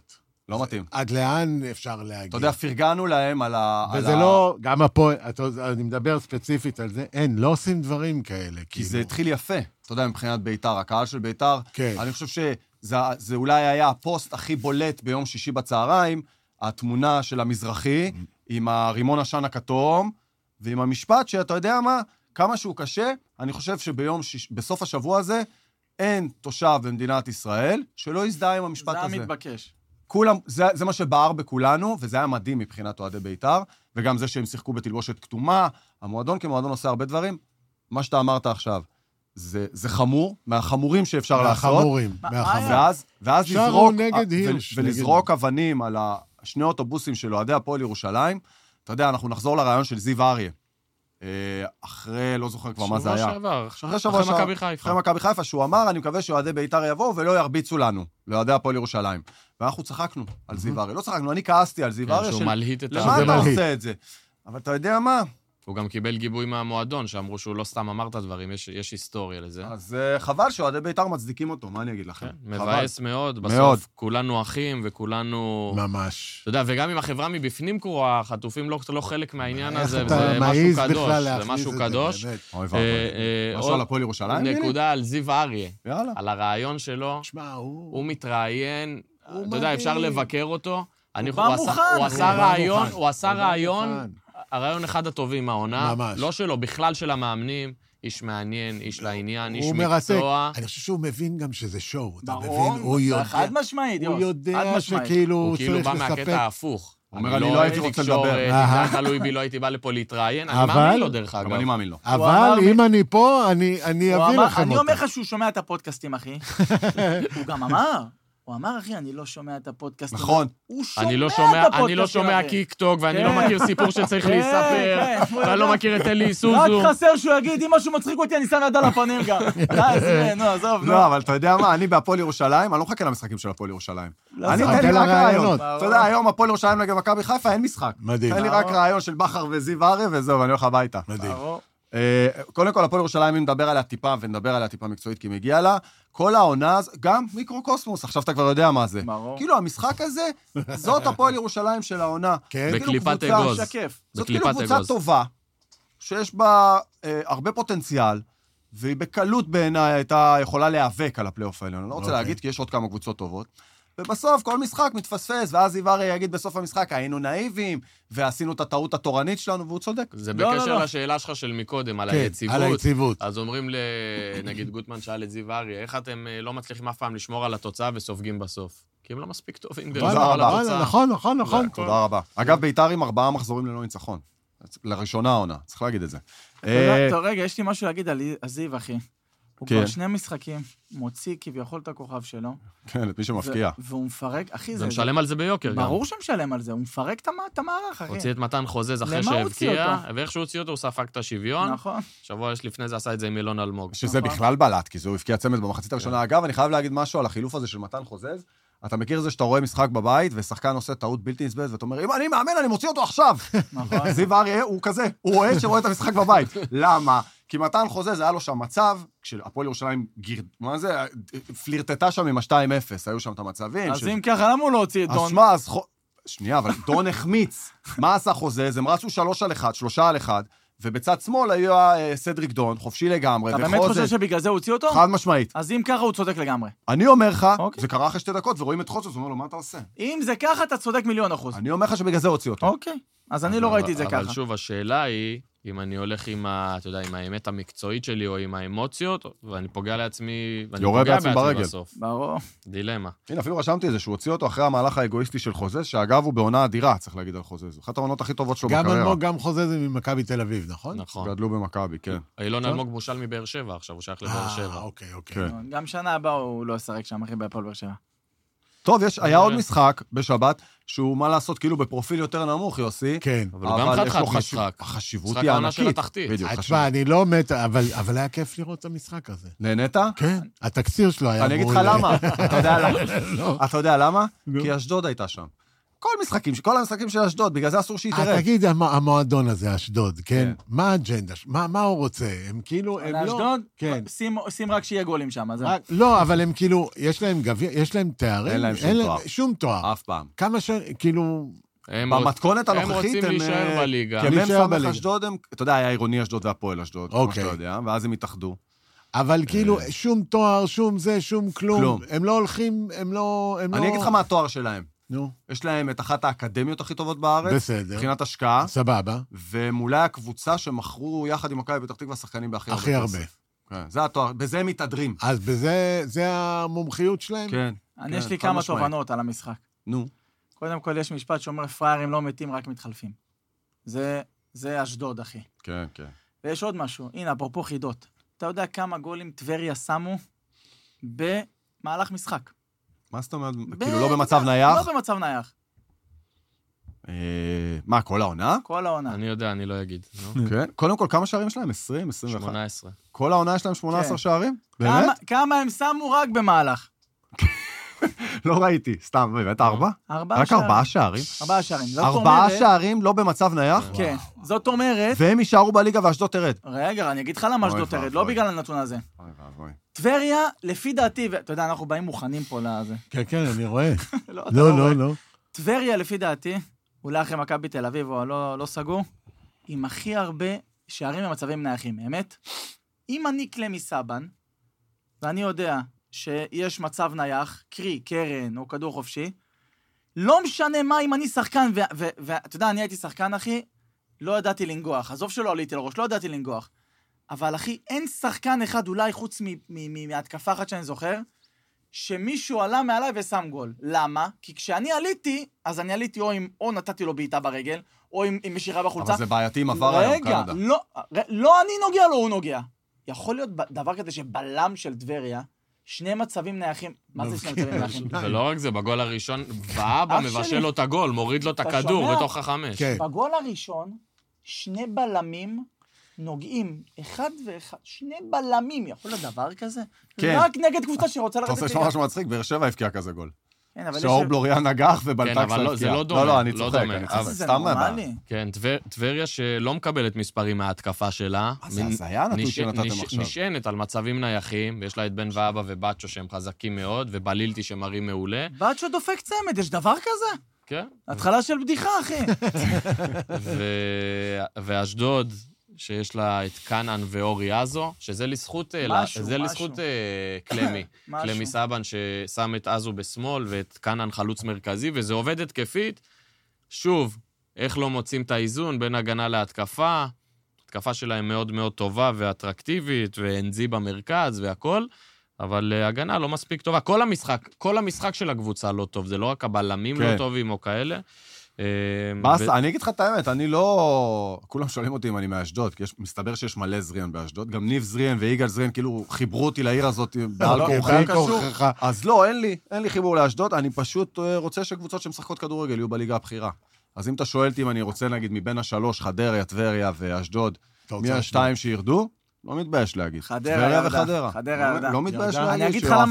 לא מתאים. עד לאן אפשר להגיע? אתה יודע, פרגנו להם על ה... וזה לא, גם הפועל, אני מדבר ספציפית על זה, אין, לא עושים דברים כאלה. כי זה התחיל יפה, אתה יודע, מבחינת ביתר, הקהל של ביתר, אני חושב שזה אולי היה הפוסט הכי בולט ביום שישי בצהריים, התמונה של המזרחי, עם הרימון עשן הכתום, ועם המשפט שאתה יודע מה, כמה שהוא קשה, אני חושב שביום שיש, בסוף השבוע הזה, אין תושב במדינת ישראל שלא יזדהה עם המשפט הזה. זה המתבקש. כולם, זה, זה מה שבער בכולנו, וזה היה מדהים מבחינת אוהדי ביתר, וגם זה שהם שיחקו בתלבושת כתומה, המועדון כמועדון עושה הרבה דברים. מה שאתה אמרת עכשיו, זה, זה חמור, מהחמורים שאפשר לעשות. מהחמורים, מהחמורים. ואז, ואז לזרוק, נגד הירש, ולזרוק אבנים על שני אוטובוסים של אוהדי הפועל ירושלים. אתה יודע, אנחנו נחזור לרעיון של זיו אריה. אחרי, לא זוכר כבר מה זה היה. שבוע שעבר, אחרי מכבי חיפה. אחרי מכבי חיפה, שהוא אמר, אני מקווה שאוהדי ביתר יבואו ולא ירביצו לנו, לאוהדי הפועל ירושלים. ואנחנו צחקנו על זיו אריה. לא צחקנו, אני כעסתי על זיו אריה. שהוא מלהיט את... למה אתה עושה את זה? אבל אתה יודע מה? הוא גם קיבל גיבוי מהמועדון, שאמרו שהוא לא סתם אמר את הדברים, יש, יש היסטוריה לזה. אז חבל שאוהדי ביתר מצדיקים אותו, מה אני אגיד לכם? כן, מבאס מאוד, בסוף מאוד. כולנו אחים וכולנו... ממש. אתה יודע, וגם אם החברה מבפנים קורה, החטופים לא, לא חלק מהעניין הזה, זה משהו קדוש, זה משהו קדוש. משהו על הפועל ירושלים? נקודה על זיו אריה, על הרעיון שלו, הוא מתראיין, אתה יודע, אפשר לבקר אותו, הוא עשה רעיון, הוא עשה רעיון, הרעיון אחד הטובים מהעונה, לא שלו, בכלל של המאמנים, איש מעניין, איש לעניין, איש מקצוע. אני חושב שהוא מבין גם שזה שואו, אתה מבין? הוא יודע, חד משמעית, הוא יודע שכאילו הוא כאילו בא מהקטע ההפוך. הוא אומר, אני לא הייתי רוצה לדבר. אם זה תלוי בי, לא הייתי בא לפה להתראיין, אני מאמין לו דרך אגב. אני מאמין לו. אבל אם אני פה, אני אביא לכם אותו. אני אומר לך שהוא שומע את הפודקאסטים, אחי. הוא גם אמר. הוא אמר, אחי, אני לא שומע את הפודקאסט. נכון. הוא שומע את הפודקאסט. אני לא שומע קיק-טוק, ואני לא מכיר סיפור שצריך להיספר, ואני לא מכיר את אלי סוזו. רק חסר שהוא יגיד, אם משהו מצחיק אותי, אני שם יד על הפנים גם. נו, עזוב, נו. לא, אבל אתה יודע מה, אני בהפועל ירושלים, אני לא מחכה למשחקים של הפועל ירושלים. אני אתן לי רק רעיון. אתה יודע, היום הפועל ירושלים נגד מכבי חיפה, אין משחק. מדהים. תן לי רק רעיון של בכר וזיו אריה, וזהו, ואני הולך הביתה. מדהים. קודם כל, הפועל ירושלים, אם נדבר עליה טיפה, ונדבר עליה טיפה מקצועית, כי מגיע לה, כל העונה, גם מיקרוקוסמוס, עכשיו אתה כבר יודע מה זה. כאילו, המשחק הזה, זאת הפועל ירושלים של העונה. בקליפת אגוז. זאת כאילו קבוצה טובה, שיש בה הרבה פוטנציאל, והיא בקלות בעיניי הייתה יכולה להיאבק על הפלייאוף העליון. אני לא רוצה להגיד, כי יש עוד כמה קבוצות טובות. ובסוף כל משחק מתפספס, ואז זיו אריה יגיד בסוף המשחק, היינו נאיבים, ועשינו את הטעות התורנית שלנו, והוא צודק. זה בקשר לשאלה שלך של מקודם, על היציבות. על היציבות. אז אומרים, נגיד גוטמן שאל את זיו אריה, איך אתם לא מצליחים אף פעם לשמור על התוצאה וסופגים בסוף? כי הם לא מספיק טובים לשמור על התוצאה. נכון, נכון, נכון. תודה רבה. אגב, ביתר עם ארבעה מחזורים ללא ניצחון. לראשונה העונה, צריך להגיד את זה. טוב, רגע, יש לי משהו להגיד על זיו, אחי. הוא כבר שני משחקים, מוציא כביכול את הכוכב שלו. כן, את מי שמפקיע. והוא מפרק, אחי, זה... זה משלם על זה ביוקר גם. ברור שמשלם על זה, הוא מפרק את המערך, אחי. הוציא את מתן חוזז אחרי שהבקיע, ואיך שהוא הוציא אותו, הוא ספק את השוויון. נכון. שבוע לפני זה עשה את זה עם אילון אלמוג. שזה בכלל בלט, כי זה הוא הבקיע צמד במחצית הראשונה. אגב, אני חייב להגיד משהו על החילוף הזה של מתן חוזז. אתה מכיר את זה שאתה רואה משחק בבית, ושחקן עושה טעות בלתי נסבלת, ואתה אומר, אם אני מאמן, אני מוציא אותו עכשיו. נכון. זיו אריה הוא כזה, הוא רואה שרואה את המשחק בבית. למה? כי מתן חוזז, היה לו שם מצב, כשהפועל ירושלים גירד, מה זה? פלירטטה שם עם ה-שתיים אפס, היו שם את המצבים. אז אם ככה, למה הוא לא הוציא את דון? אז מה, אז... שנייה, אבל דון החמיץ. מה עשה חוזז? הם רצו שלוש על אחד, שלושה על אחד, ובצד שמאל היה סדריק דון, חופשי לגמרי, אתה באמת חושב שבגלל זה הוא הוציא אותו? חד משמעית. אז אם ככה הוא צודק לגמרי. אני אומר לך, זה קרה אחרי שתי דקות, ורואים את חוזז, הוא אומר לו, מה אתה עושה? אם זה ככה, אתה צודק מיליון אחוז. אני אומר לך שבגלל זה הוציא אותו. אוקיי, אז אני לא ראיתי את זה ככה. אבל שוב, השאלה היא, אם אני הולך עם, אתה יודע, עם האמת המקצועית שלי, או עם האמוציות, ואני פוגע לעצמי, ואני פוגע בעצמי בסוף. ברור. דילמה. הנה, אפילו רשמתי את זה, שהוא הוציא אותו אחרי המהלך האגואיסטי של חוזז, שאגב הוא בעונה אדירה, צריך להגיד על חוזז. אחת העונות הכי טובות שלו בקריירה. גם אלמוג, גם חוזז ממכבי תל אביב, נכון? נכון. גדלו במכבי, כן. אילון אלמוג מושל מבאר שבע, עכשיו הוא שייך לבאר שבע. אה, אוקיי, אוקיי. גם שנה הבאה הוא לא ישחק שם, אחי, בהפועל באר שבע. טוב, יש, היה עוד משחק בשבת, שהוא מה לעשות כאילו בפרופיל יותר נמוך, יוסי. כן. אבל הוא גם חד-חד משחק. החשיבות היא ענקית. תשמע, אני לא מת, אבל היה כיף לראות את המשחק הזה. נהנית? כן. התקציר שלו היה... אני אגיד לך למה. אתה יודע למה? אתה יודע למה? כי אשדוד הייתה שם. כל משחקים, כל המשחקים של אשדוד, בגלל זה אסור שהיא תרד. תגיד, המועדון הזה, אשדוד, כן? מה האג'נדה? מה הוא רוצה? הם כאילו, הם לא... לאשדוד? כן. שים רק שיהיה גולים שם, אז... לא, אבל הם כאילו, יש להם גביע, יש להם תארים? אין להם שום תואר. שום תואר. אף פעם. כמה ש... כאילו... במתכונת הנוכחית, הם רוצים להישאר בליגה. כי הם סמך אשדוד, אתה יודע, היה עירוני אשדוד והפועל אשדוד, כמו שאתה יודע, ואז הם התאחדו. אבל כאילו, שום תואר, שום זה, שום כלום. הם לא הולכים, הם לא... אני אגיד לך מה התואר שלהם. נו. יש להם את אחת האקדמיות הכי טובות בארץ. בסדר. מבחינת השקעה. סבבה. ומולי הקבוצה שמכרו יחד עם מכבי פתח תקווה שחקנים בהכי הרבה. הכי הרבה. כן, זה התואר, בזה הם מתהדרים. אז בזה, זה המומחיות שלהם? כן. אני יש לי כמה תובנות על המשחק. נו. קודם כל, יש משפט שאומר, פריירים לא מתים, רק מתחלפים. זה, זה אשדוד, אחי. כן, כן. ויש עוד משהו. הנה, אפרופו חידות. אתה יודע כמה גולים טבריה שמו במהלך משחק? מה זאת אומרת? כאילו לא במצב נייח? לא במצב נייח. מה, כל העונה? כל העונה. אני יודע, אני לא אגיד. כן. קודם כל, כמה שערים יש להם? עשרים, עשרים ואחת? שמונה עשרה. כל העונה יש להם שמונה עשרה שערים? באמת? כמה הם שמו רק במהלך? לא ראיתי, סתם, באמת, ארבע? ארבעה רק ארבעה שערים? ארבעה שערים. ארבעה שערים, לא במצב נייח? כן. זאת אומרת... והם יישארו בליגה ואשדוד תרד. רגע, אני אגיד לך למה אשדוד תרד, לא בגלל הנתון הזה. טבריה, לפי דעתי, ואתה יודע, אנחנו באים מוכנים פה לזה. כן, כן, אני רואה. לא, לא, לא. טבריה, לפי דעתי, אולי אחרי מכבי תל אביב, או לא סגור, עם הכי הרבה שערים במצבים נייחים. האמת, אם אני קלמי סבן, ואני יודע שיש מצב נייח, קרי, קרן או כדור חופשי, לא משנה מה אם אני שחקן, ואתה יודע, אני הייתי שחקן, אחי, לא ידעתי לנגוח. עזוב שלא עליתי לראש, לא ידעתי לנגוח. אבל, אחי, אין שחקן אחד, אולי חוץ מהתקפה אחת שאני זוכר, שמישהו עלה מעליי ושם גול. למה? כי כשאני עליתי, אז אני עליתי או, עם, או נתתי לו בעיטה ברגל, או עם, עם משיכה בחולצה. אבל זה בעייתי עם עבר היום, קנדה. רגע, לא, לא אני נוגע, לא הוא נוגע. יכול להיות דבר כזה שבלם של טבריה, שני מצבים נייחים. מה זה שני מצבים נייחים? ולא רק זה, בגול הראשון, ואבא מבשל לו את הגול, מוריד לו את הכדור בתוך החמש. בגול הראשון, שני בלמים נוגעים, אחד ואחד, שני בלמים, יכול להיות דבר כזה? כן. רק נגד קבוצה שרוצה לרדת ליגה. אתה עושה ממש מצחיק, באר שבע הבקיע כזה גול. כן, שאור בלוריאן נגח ובלטקסה הבקיע. כן, אבל זה לא דומה. לא, לא, אני צוחק. זה נורמלי. כן, טבריה שלא מקבלת מספרים מההתקפה שלה. זה היה נתון שנתתם עכשיו. נשענת על מצבים נייחים, ויש לה את בן ואבא ובאצ'ו שהם חזקים מאוד, ובלילתי שמראים מעולה. באצ'ו דופק צמד, יש דבר כזה? כן. התחלה של בדיחה, אחי. ואשדוד, שיש לה את קנן ואורי אזו, שזה לזכות, משהו, זה משהו. לזכות קלמי. קלמי סבן ששם את אזו בשמאל ואת קנן חלוץ מרכזי, וזה עובד התקפית. שוב, איך לא מוצאים את האיזון בין הגנה להתקפה, התקפה שלהם מאוד מאוד טובה ואטרקטיבית, ואנזי במרכז והכל, אבל הגנה לא מספיק טובה. כל המשחק, כל המשחק של הקבוצה לא טוב, זה לא רק הבלמים כן. לא טובים או כאלה. אני אגיד לך את האמת, אני לא... כולם שואלים אותי אם אני מאשדוד, כי מסתבר שיש מלא זריאן באשדוד, גם ניב זריאן ויגאל זריאן כאילו חיברו אותי לעיר הזאת בעל כורחי. אז לא, אין לי, אין לי חיבור לאשדוד, אני פשוט רוצה שקבוצות שמשחקות כדורגל יהיו בליגה הבכירה. אז אם אתה שואל אותי אם אני רוצה, נגיד, מבין השלוש, חדרה, טבריה ואשדוד, מי השתיים שירדו, לא מתבייש להגיד. חדרה וחדרה. חדרה, לא מתבייש להגיד. אני אגיד לך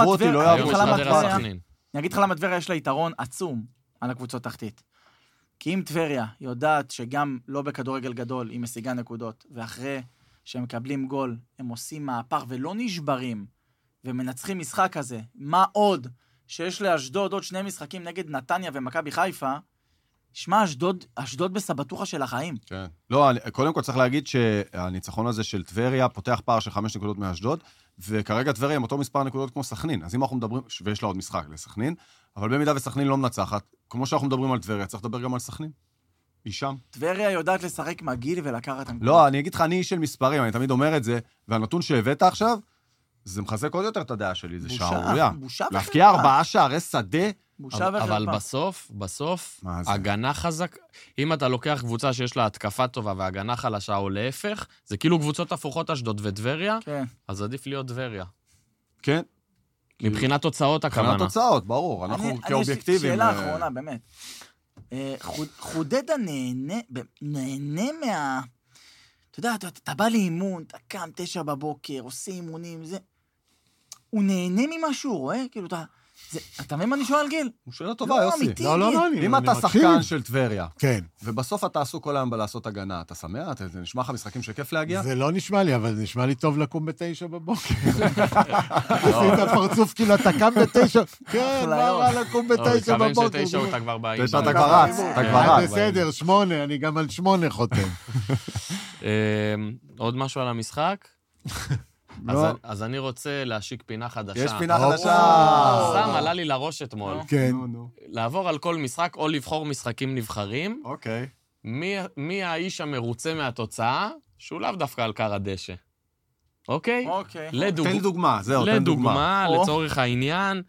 למה טבריה יש לה יתרון עצום על הקבוצות תחתית. כי אם טבריה יודעת שגם לא בכדורגל גדול היא משיגה נקודות, ואחרי שהם מקבלים גול, הם עושים מהפך ולא נשברים, ומנצחים משחק כזה, מה עוד שיש לאשדוד עוד שני משחקים נגד נתניה ומכבי חיפה, שמע, אשדוד, אשדוד בסבטוחה של החיים. כן. לא, אני, קודם כל צריך להגיד שהניצחון הזה של טבריה פותח פער של חמש נקודות מאשדוד, וכרגע טבריה עם אותו מספר נקודות כמו סכנין. אז אם אנחנו מדברים, ויש לה עוד משחק לסכנין, אבל במידה וסכנין לא מנצחת, כמו שאנחנו מדברים על טבריה, צריך לדבר גם על סכנין. היא שם. טבריה יודעת לשחק מגיל ולקחת... לא, אני אגיד לך, אני איש של מספרים, אני תמיד אומר את זה, והנתון שהבאת עכשיו, זה מחזק עוד יותר את הדעה שלי, זה שערוריה. בושה וחרפה. להפקיע ארבעה שערי שדה, אבל, אבל בסוף, בסוף, הגנה חזק, אם אתה לוקח קבוצה שיש לה התקפה טובה והגנה חלשה או להפך, זה כאילו קבוצות הפוכות אשדוד וטבריה, כן. אז עדיף להיות טבריה. כן. מבחינת תוצאות הכוונה. מבחינת תוצאות, ברור, אנחנו אני, כאובייקטיבים. שאלה אחרונה, באמת. חודדה נהנה, נהנה מה... אתה יודע, אתה, אתה בא לאימון, אתה קם תשע בבוקר, עושה אימונים, זה... הוא נהנה ממה שהוא רואה, כאילו אתה... אתה מבין מה אני שואל, גיל? הוא שואל טובה, יוסי. לא, לא, לא, אני אם אתה שחקן של טבריה, כן. ובסוף אתה עסוק כל היום בלעשות הגנה, אתה שמח? זה נשמע לך משחקים שכיף להגיע? זה לא נשמע לי, אבל זה נשמע לי טוב לקום בתשע בבוקר. עשית פרצוף כאילו, אתה קם בתשע, כן, מה רע לקום בתשע בבוקר? הוא מתכוון שתשע אותה כבר בעין. תשע אתה כבר רץ, אתה כבר רץ. בסדר, שמונה, אני גם על שמונה חותם. עוד משהו על המשחק? אז אני רוצה להשיק פינה חדשה. יש פינה חדשה. סתם עלה לי לראש אתמול. כן. לעבור על כל משחק, או לבחור משחקים נבחרים. אוקיי. מי האיש המרוצה מהתוצאה, שהוא לאו דווקא על קר הדשא. אוקיי? אוקיי. תן דוגמה, זהו, תן דוגמה. לדוגמה, לצורך העניין.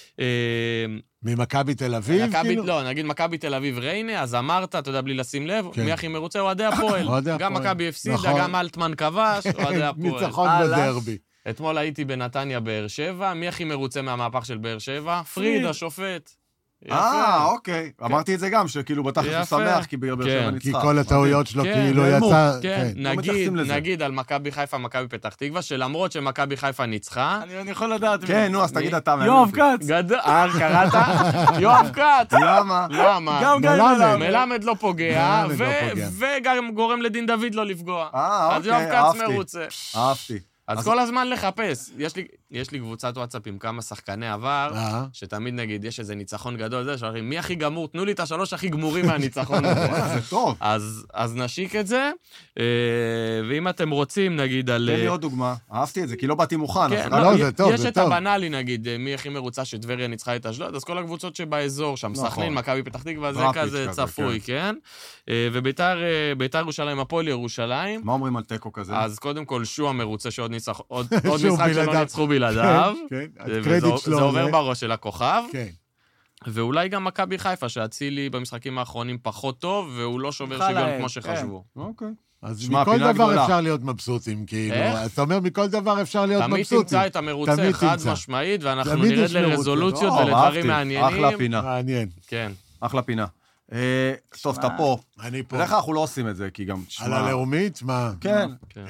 ממכבי תל אביב, כאילו? לא, נגיד מכבי תל אביב ריינה, אז אמרת, אתה יודע, בלי לשים לב, מי הכי מרוצה? אוהדי הפועל. גם מכבי הפסידה, גם אלטמן כבש, אוהדי הפועל. ניצחון בדרבי. אתמול הייתי בנתניה באר שבע, מי הכי מרוצה מהמהפך של באר שבע? פריד, השופט. אה, אוקיי. אמרתי את זה גם, שכאילו בתחת הוא שמח, כי באר שבע ניצחה. כי כל הטעויות שלו כאילו יצא... כן, נגיד על מכבי חיפה, מכבי פתח תקווה, שלמרות שמכבי חיפה ניצחה... אני יכול לדעת... כן, נו, אז תגיד אתה. יואב כץ. אה, קראת? יואב כץ. למה? למה? גם מלמד. מלמד לא פוגע, וגם גורם לדין דוד לא לפגוע. אה, אז יואב כץ מרוצה. אהבתי. אז כל הזמן לחפש. יש לי, יש לי קבוצת וואטסאפ עם כמה שחקני עבר, שתמיד נגיד, יש איזה ניצחון גדול, זה שאומרים, מי הכי גמור? תנו לי את השלוש הכי גמורים מהניצחון הזה. זה טוב. אז, אז נשיק את זה, ואם אתם רוצים, נגיד, על... תן לי עוד דוגמה. אהבתי את זה, כי לא באתי מוכן. כן, לא, זה טוב, יש זה את טוב. הבנאלי, נגיד, מי הכי מרוצה שטבריה ניצחה את אשדוד, אז כל הקבוצות שבאזור, שם סכנין, מכבי פתח תקווה, זה כזה צפוי, כן? וביתר ירושלים, הפועל ירושלים. מה אומרים על תיקו כזה? אז קודם כל, שועה מרוצה שעוד ניצח, עוד משחק שלא ניצחו בלעדיו. זה עובר בראש של הכוכב. ואולי גם מכבי חיפה, שהצילי במשחקים האחרונים פחות טוב, והוא לא שובר שוויון כמו שחשבו. אוקיי. אז מכל דבר אפשר להיות מבסוטים, כאילו. אתה אומר, מכל דבר אפשר להיות מבסוטים. תמיד תמצא את המרוצה חד משמעית, ואנחנו נרד לרזולוציות ולדברים מעניינים. אחלה פינה. מעניין. כן. אחלה פינה. טוב, אתה פה. אני פה. בדרך כלל אנחנו לא עושים את זה, כי גם... על הלאומית? מה? כן.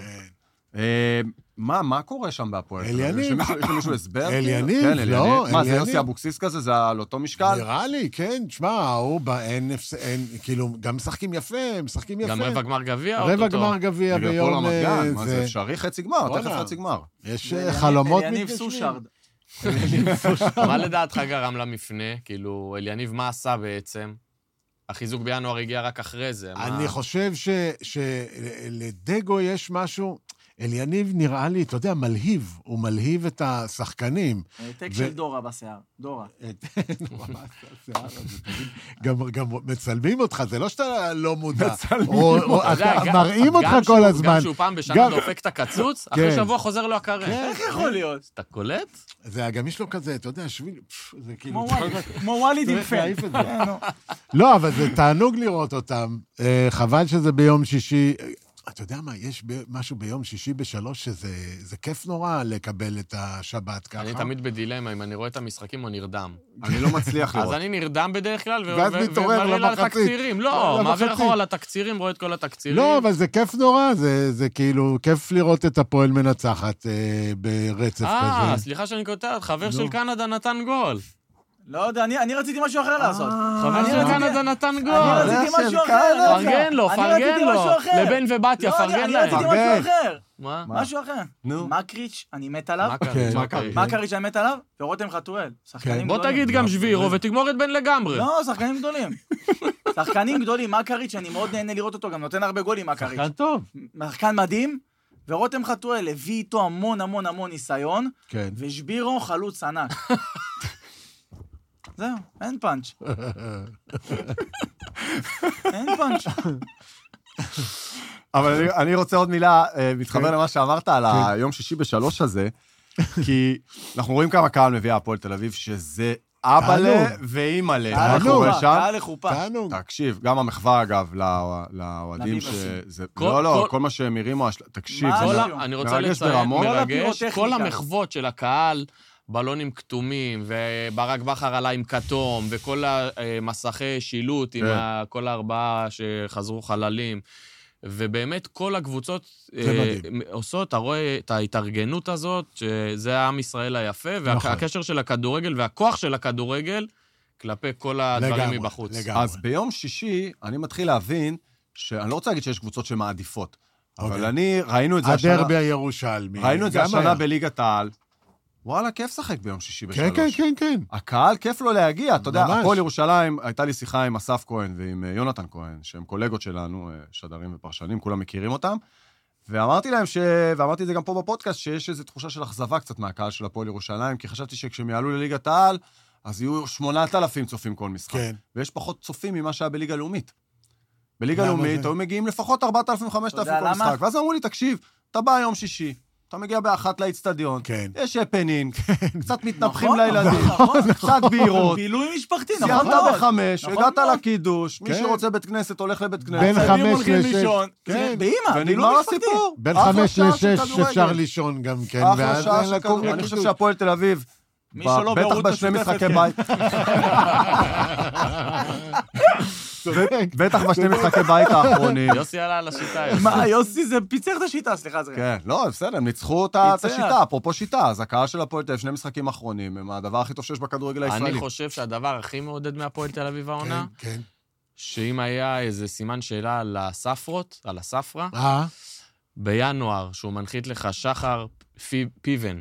מה, מה קורה שם בהפועל? אליניב. יש למישהו הסבר? אליניב, לא. מה, זה יוסי אבוקסיס כזה? זה על אותו משקל? נראה לי, כן. תשמע, הוא באין, כאילו, גם משחקים יפה, משחקים יפה. גם רבע גמר גביע? רבע גמר גביע ביום... מה זה אפשרי? חצי גמר, תכף חצי גמר. יש חלומות אליניב סושארד. מה לדעתך גרם למפנה? כאילו, אליניב מה עשה בעצם? החיזוק בינואר הגיע רק אחרי זה. אני חושב שלדגו יש משהו... אליניב נראה לי, אתה יודע, מלהיב, הוא מלהיב את השחקנים. העתק של דורה בשיער, דורה. גם מצלמים אותך, זה לא שאתה לא מודע. מראים אותך כל הזמן. גם שהוא פעם בשנה דופק את הקצוץ, אחרי שבוע חוזר לו הקרן. איך יכול להיות? אתה קולט? זה גם יש לו כזה, אתה יודע, שביל... כמו וואליד עם פן. לא, אבל זה תענוג לראות אותם. חבל שזה ביום שישי... אתה יודע מה, יש משהו ביום שישי בשלוש שזה כיף נורא לקבל את השבת ככה. אני תמיד בדילמה, אם אני רואה את המשחקים או נרדם. אני לא מצליח לראות. אז אני נרדם בדרך כלל, ומראה על התקצירים. לא, מעביר אחורה על התקצירים, רואה את כל התקצירים. לא, אבל זה כיף נורא, זה כאילו כיף לראות את הפועל מנצחת ברצף כזה. אה, סליחה שאני כותב, חבר של קנדה נתן גול. לא יודע, אני רציתי משהו אחר לעשות. חבר של קנדה נתן גול. אני רציתי משהו אחר. פרגן לו, פרגן לו. לבן ובתיה, פרגן להם. אני רציתי משהו אחר. מה? משהו אחר. מקריץ', אני מת עליו. מקריץ'. מקריץ', אני מת עליו, ורותם חתואל. שחקנים גדולים. בוא תגיד גם שבירו ותגמור את בן לגמרי. לא, שחקנים גדולים. שחקנים גדולים, מקריץ', אני מאוד נהנה לראות אותו, גם נותן הרבה גולים, מקריץ'. שחקן טוב. שחקן מדהים. ורותם חתואל הביא איתו המון המון המון ניסיון. ושבירו חלוץ ענק. זהו, אין פאנץ'. אין פאנץ'. אבל אני רוצה עוד מילה, מתחבר למה שאמרת על היום שישי בשלוש הזה, כי אנחנו רואים כמה קהל מביא הפועל תל אביב, שזה אבאלה ואימאלה. קהל לחופה, קהל לחופה. תקשיב, גם המחווה אגב, לאוהדים שזה... לא, לא, כל מה שהם הרימו, תקשיב, אני רוצה לציין, מרגש, כל המחוות של הקהל, בלונים כתומים, וברק בחר עלה עם כתום, וכל המסכי שילוט עם כל הארבעה שחזרו חללים. ובאמת כל הקבוצות אה, עושות, אתה רואה את ההתארגנות הזאת, שזה העם ישראל היפה, והקשר של הכדורגל והכוח של הכדורגל, כלפי כל הדברים לגמרי, מבחוץ. לגמרי. אז ביום שישי אני מתחיל להבין, שאני לא רוצה להגיד שיש קבוצות שמעדיפות, okay. אבל אני, ראינו את זה השנה... הדרבי הירושלמי. ראינו את זה השנה היה. בליגת העל. וואלה, כיף שחק ביום שישי בשלוש. כן, כן, כן, כן. הקהל כיף לו להגיע, אתה יודע, הפועל ירושלים, הייתה לי שיחה עם אסף כהן ועם יונתן כהן, שהם קולגות שלנו, שדרים ופרשנים, כולם מכירים אותם, ואמרתי להם ש... ואמרתי את זה גם פה בפודקאסט, שיש איזו תחושה של אכזבה קצת מהקהל של הפועל ירושלים, כי חשבתי שכשהם יעלו לליגת העל, אז יהיו שמונת אלפים צופים כל משחק. כן. ויש פחות צופים ממה שהיה בליגה לאומית. בליגה לאומית, היו מגיעים לפחות ארבעת אלפים חמשת אלפים כל משחק. ואז אמרו לי, תקשיב, אתה בא יום שישי, אתה מגיע באחת לאצטדיון, יש הפנינג, קצת מתנפחים לילדים, קצת בירות, בילוי משפחתי, נכון? סיימת בחמש, הגעת לקידוש, מי שרוצה בית כנסת הולך לבית כנסת. בין חמש לשש. באמא, ונגמר הסיפור. בין חמש לשש אפשר לישון גם כן. אחלה שעה של כדורגל. אני חושב שהפועל תל אביב, בטח בשני משחקי בית. בטח בשני משחקי בית האחרונים. יוסי עלה על השיטה. מה, יוסי זה פיצח את השיטה, סליחה. כן, לא, בסדר, הם ניצחו את השיטה, אפרופו שיטה, אז הקהל של הפועל תל אביב, שני משחקים האחרונים, הם הדבר הכי טוב שיש בכדורגל הישראלי. אני חושב שהדבר הכי מעודד מהפועל תל אביב העונה, שאם היה איזה סימן שאלה על הספרות, על הספרה, בינואר, שהוא מנחית לך שחר פיבן,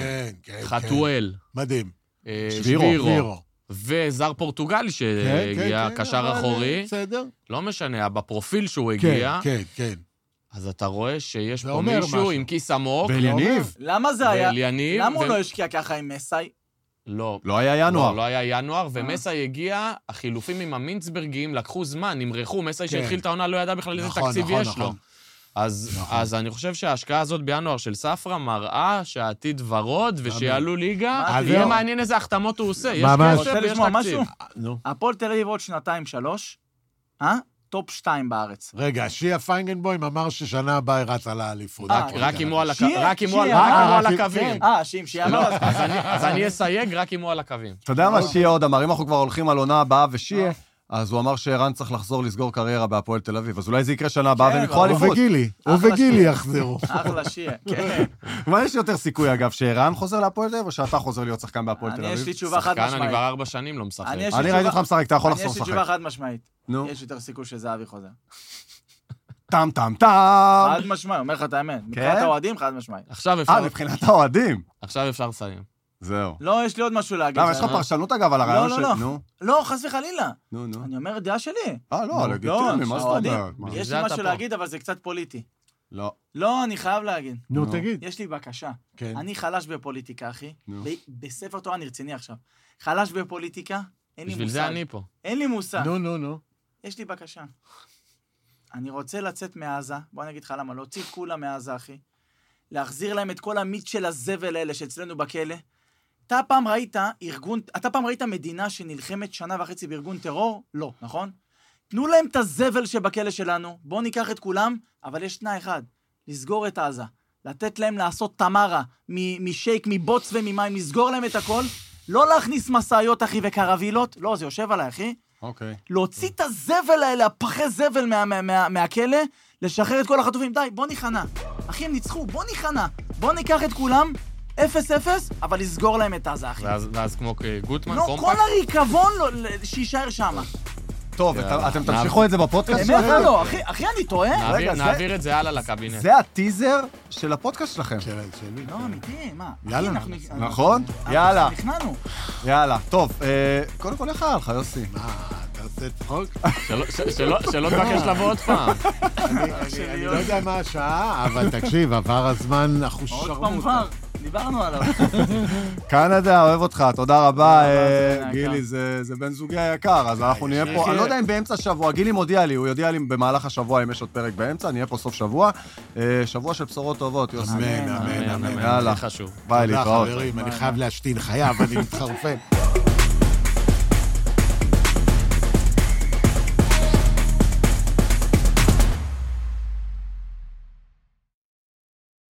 חתואל, מדהים, שבירו, וזר פורטוגלי שהגיע, קשר אחורי, לא משנה, בפרופיל שהוא הגיע, אז אתה רואה שיש פה מישהו עם כיס עמוק. ואליניב. למה זה היה? למה הוא לא השקיע ככה עם מסאי? לא. לא היה ינואר. לא היה ינואר, ומסאי הגיע, החילופים עם המינצברגים לקחו זמן, נמרחו, מסאי שהתחיל את העונה לא ידע בכלל איזה תקציב יש לו. אז, אז אני חושב שההשקעה הזאת בינואר של ספרה מראה שהעתיד ורוד, ושיעלו ליגה, יהיה מעניין איזה החתמות הוא עושה. יש כסף ויש תקציב. הפועל תל אביב עוד שנתיים שלוש, אה? טופ שתיים בארץ. רגע, שיה פיינגנבוים אמר ששנה הבאה ירץ על האליפות. רק אם הוא על הקווים. אה, שיה, שיה אמר. אז אני אסייג רק אם הוא על הקווים. אתה יודע מה שיה עוד אמר? אם אנחנו כבר הולכים על עונה הבאה ושיה, אז הוא אמר שערן צריך לחזור לסגור קריירה בהפועל תל אביב, אז אולי זה יקרה שנה הבאה והם יקחו אליפות. הוא וגילי, הוא וגילי יחזרו. אחלה שיה, כן. מה יש יותר סיכוי, אגב, שערן חוזר להפועל תל אביב, או שאתה חוזר להיות שחקן בהפועל תל אביב? אני יש לי תשובה חד משמעית. שחקן, אני כבר ארבע שנים לא משחק. אני ראיתי אותך משחק, אתה יכול לחזור לשחק. יש לי תשובה חד משמעית. יש יותר סיכוי שזהבי חוזר. טם טם טם. חד משמעית, אומר לך את האמת. מבחינת האוהדים, חד משמעית. אה, מבחינת האוהדים. עכשיו אפשר לסיים. זהו. לא, יש לי עוד משהו להגיד. למה, יש לך פרשנות אגב על הרעיון של... לא, לא, לא. לא, חס וחלילה. נו, נו. אני אומר דעה שלי. אה, לא, לגיטימי, מה זאת אומרת? יש לי משהו להגיד, אבל זה קצת פוליטי. לא. לא, אני חייב להגיד. נו, תגיד. יש לי בקשה. אני חלש בפוליטיקה, אחי. בספר תורה אני רציני עכשיו. חלש בפוליטיקה, אין לי מושג. בשביל זה אני פה. אין לי מושג. נו, נו, נו. יש לי בקשה. אני רוצה לצאת מעזה, בוא נגיד לך למה, להוציא את כולם מעזה, אחי. להחזיר להם את כל המיץ של הזבל האלה שאצלנו בכלא. אתה פעם ראית ארגון, אתה פעם ראית מדינה שנלחמת שנה וחצי בארגון טרור? לא, נכון? תנו להם את הזבל שבכלא שלנו, בואו ניקח את כולם, אבל יש תנאי אחד, לסגור את עזה, לתת להם לעשות תמרה, משייק, מבוץ וממים, לסגור להם את הכל, לא להכניס מסעיות, אחי, וקרווילות, לא, זה יושב עליי, אחי. אוקיי. להוציא את הזבל האלה, הפחי זבל מה, מה, מה, מהכלא, לשחרר את כל החטופים, די, בוא ניחנה. אחי, הם ניצחו, בוא ניחנה. בוא ניקח את כולם, אפס אפס, אבל לסגור להם את עזה, אחי. ואז כמו גוטמן, קומפקט? לא, כל הריקבון שישאר שם. טוב, אתם תמשיכו את זה בפודקאסט שלכם? באמת לא, אחי, אני טועה. נעביר את זה הלאה לקבינט. זה הטיזר של הפודקאסט שלכם. שלי. לא, אמיתי, מה? יאללה. נכון? יאללה. נכננו. יאללה, טוב, קודם כל איך היה לך, יוסי? מה, אתה עושה צחוק? שלא תבקש לבוא עוד פעם. אני לא יודע מה השעה, אבל תקשיב, עבר הזמן אחוש עוד פעם כבר. דיברנו עליו. קנדה, אוהב אותך, תודה רבה, גילי, זה בן זוגי היקר, אז אנחנו נהיה פה, אני לא יודע אם באמצע שבוע, גילי מודיע לי, הוא יודיע לי במהלך השבוע אם יש עוד פרק באמצע, נהיה פה סוף שבוע, שבוע של בשורות טובות, יוסי. אמן, אמן, אמן. יאללה, ביי, להתראות. תודה חברים, אני חייב להשתין, חייב, אני מתחרפן.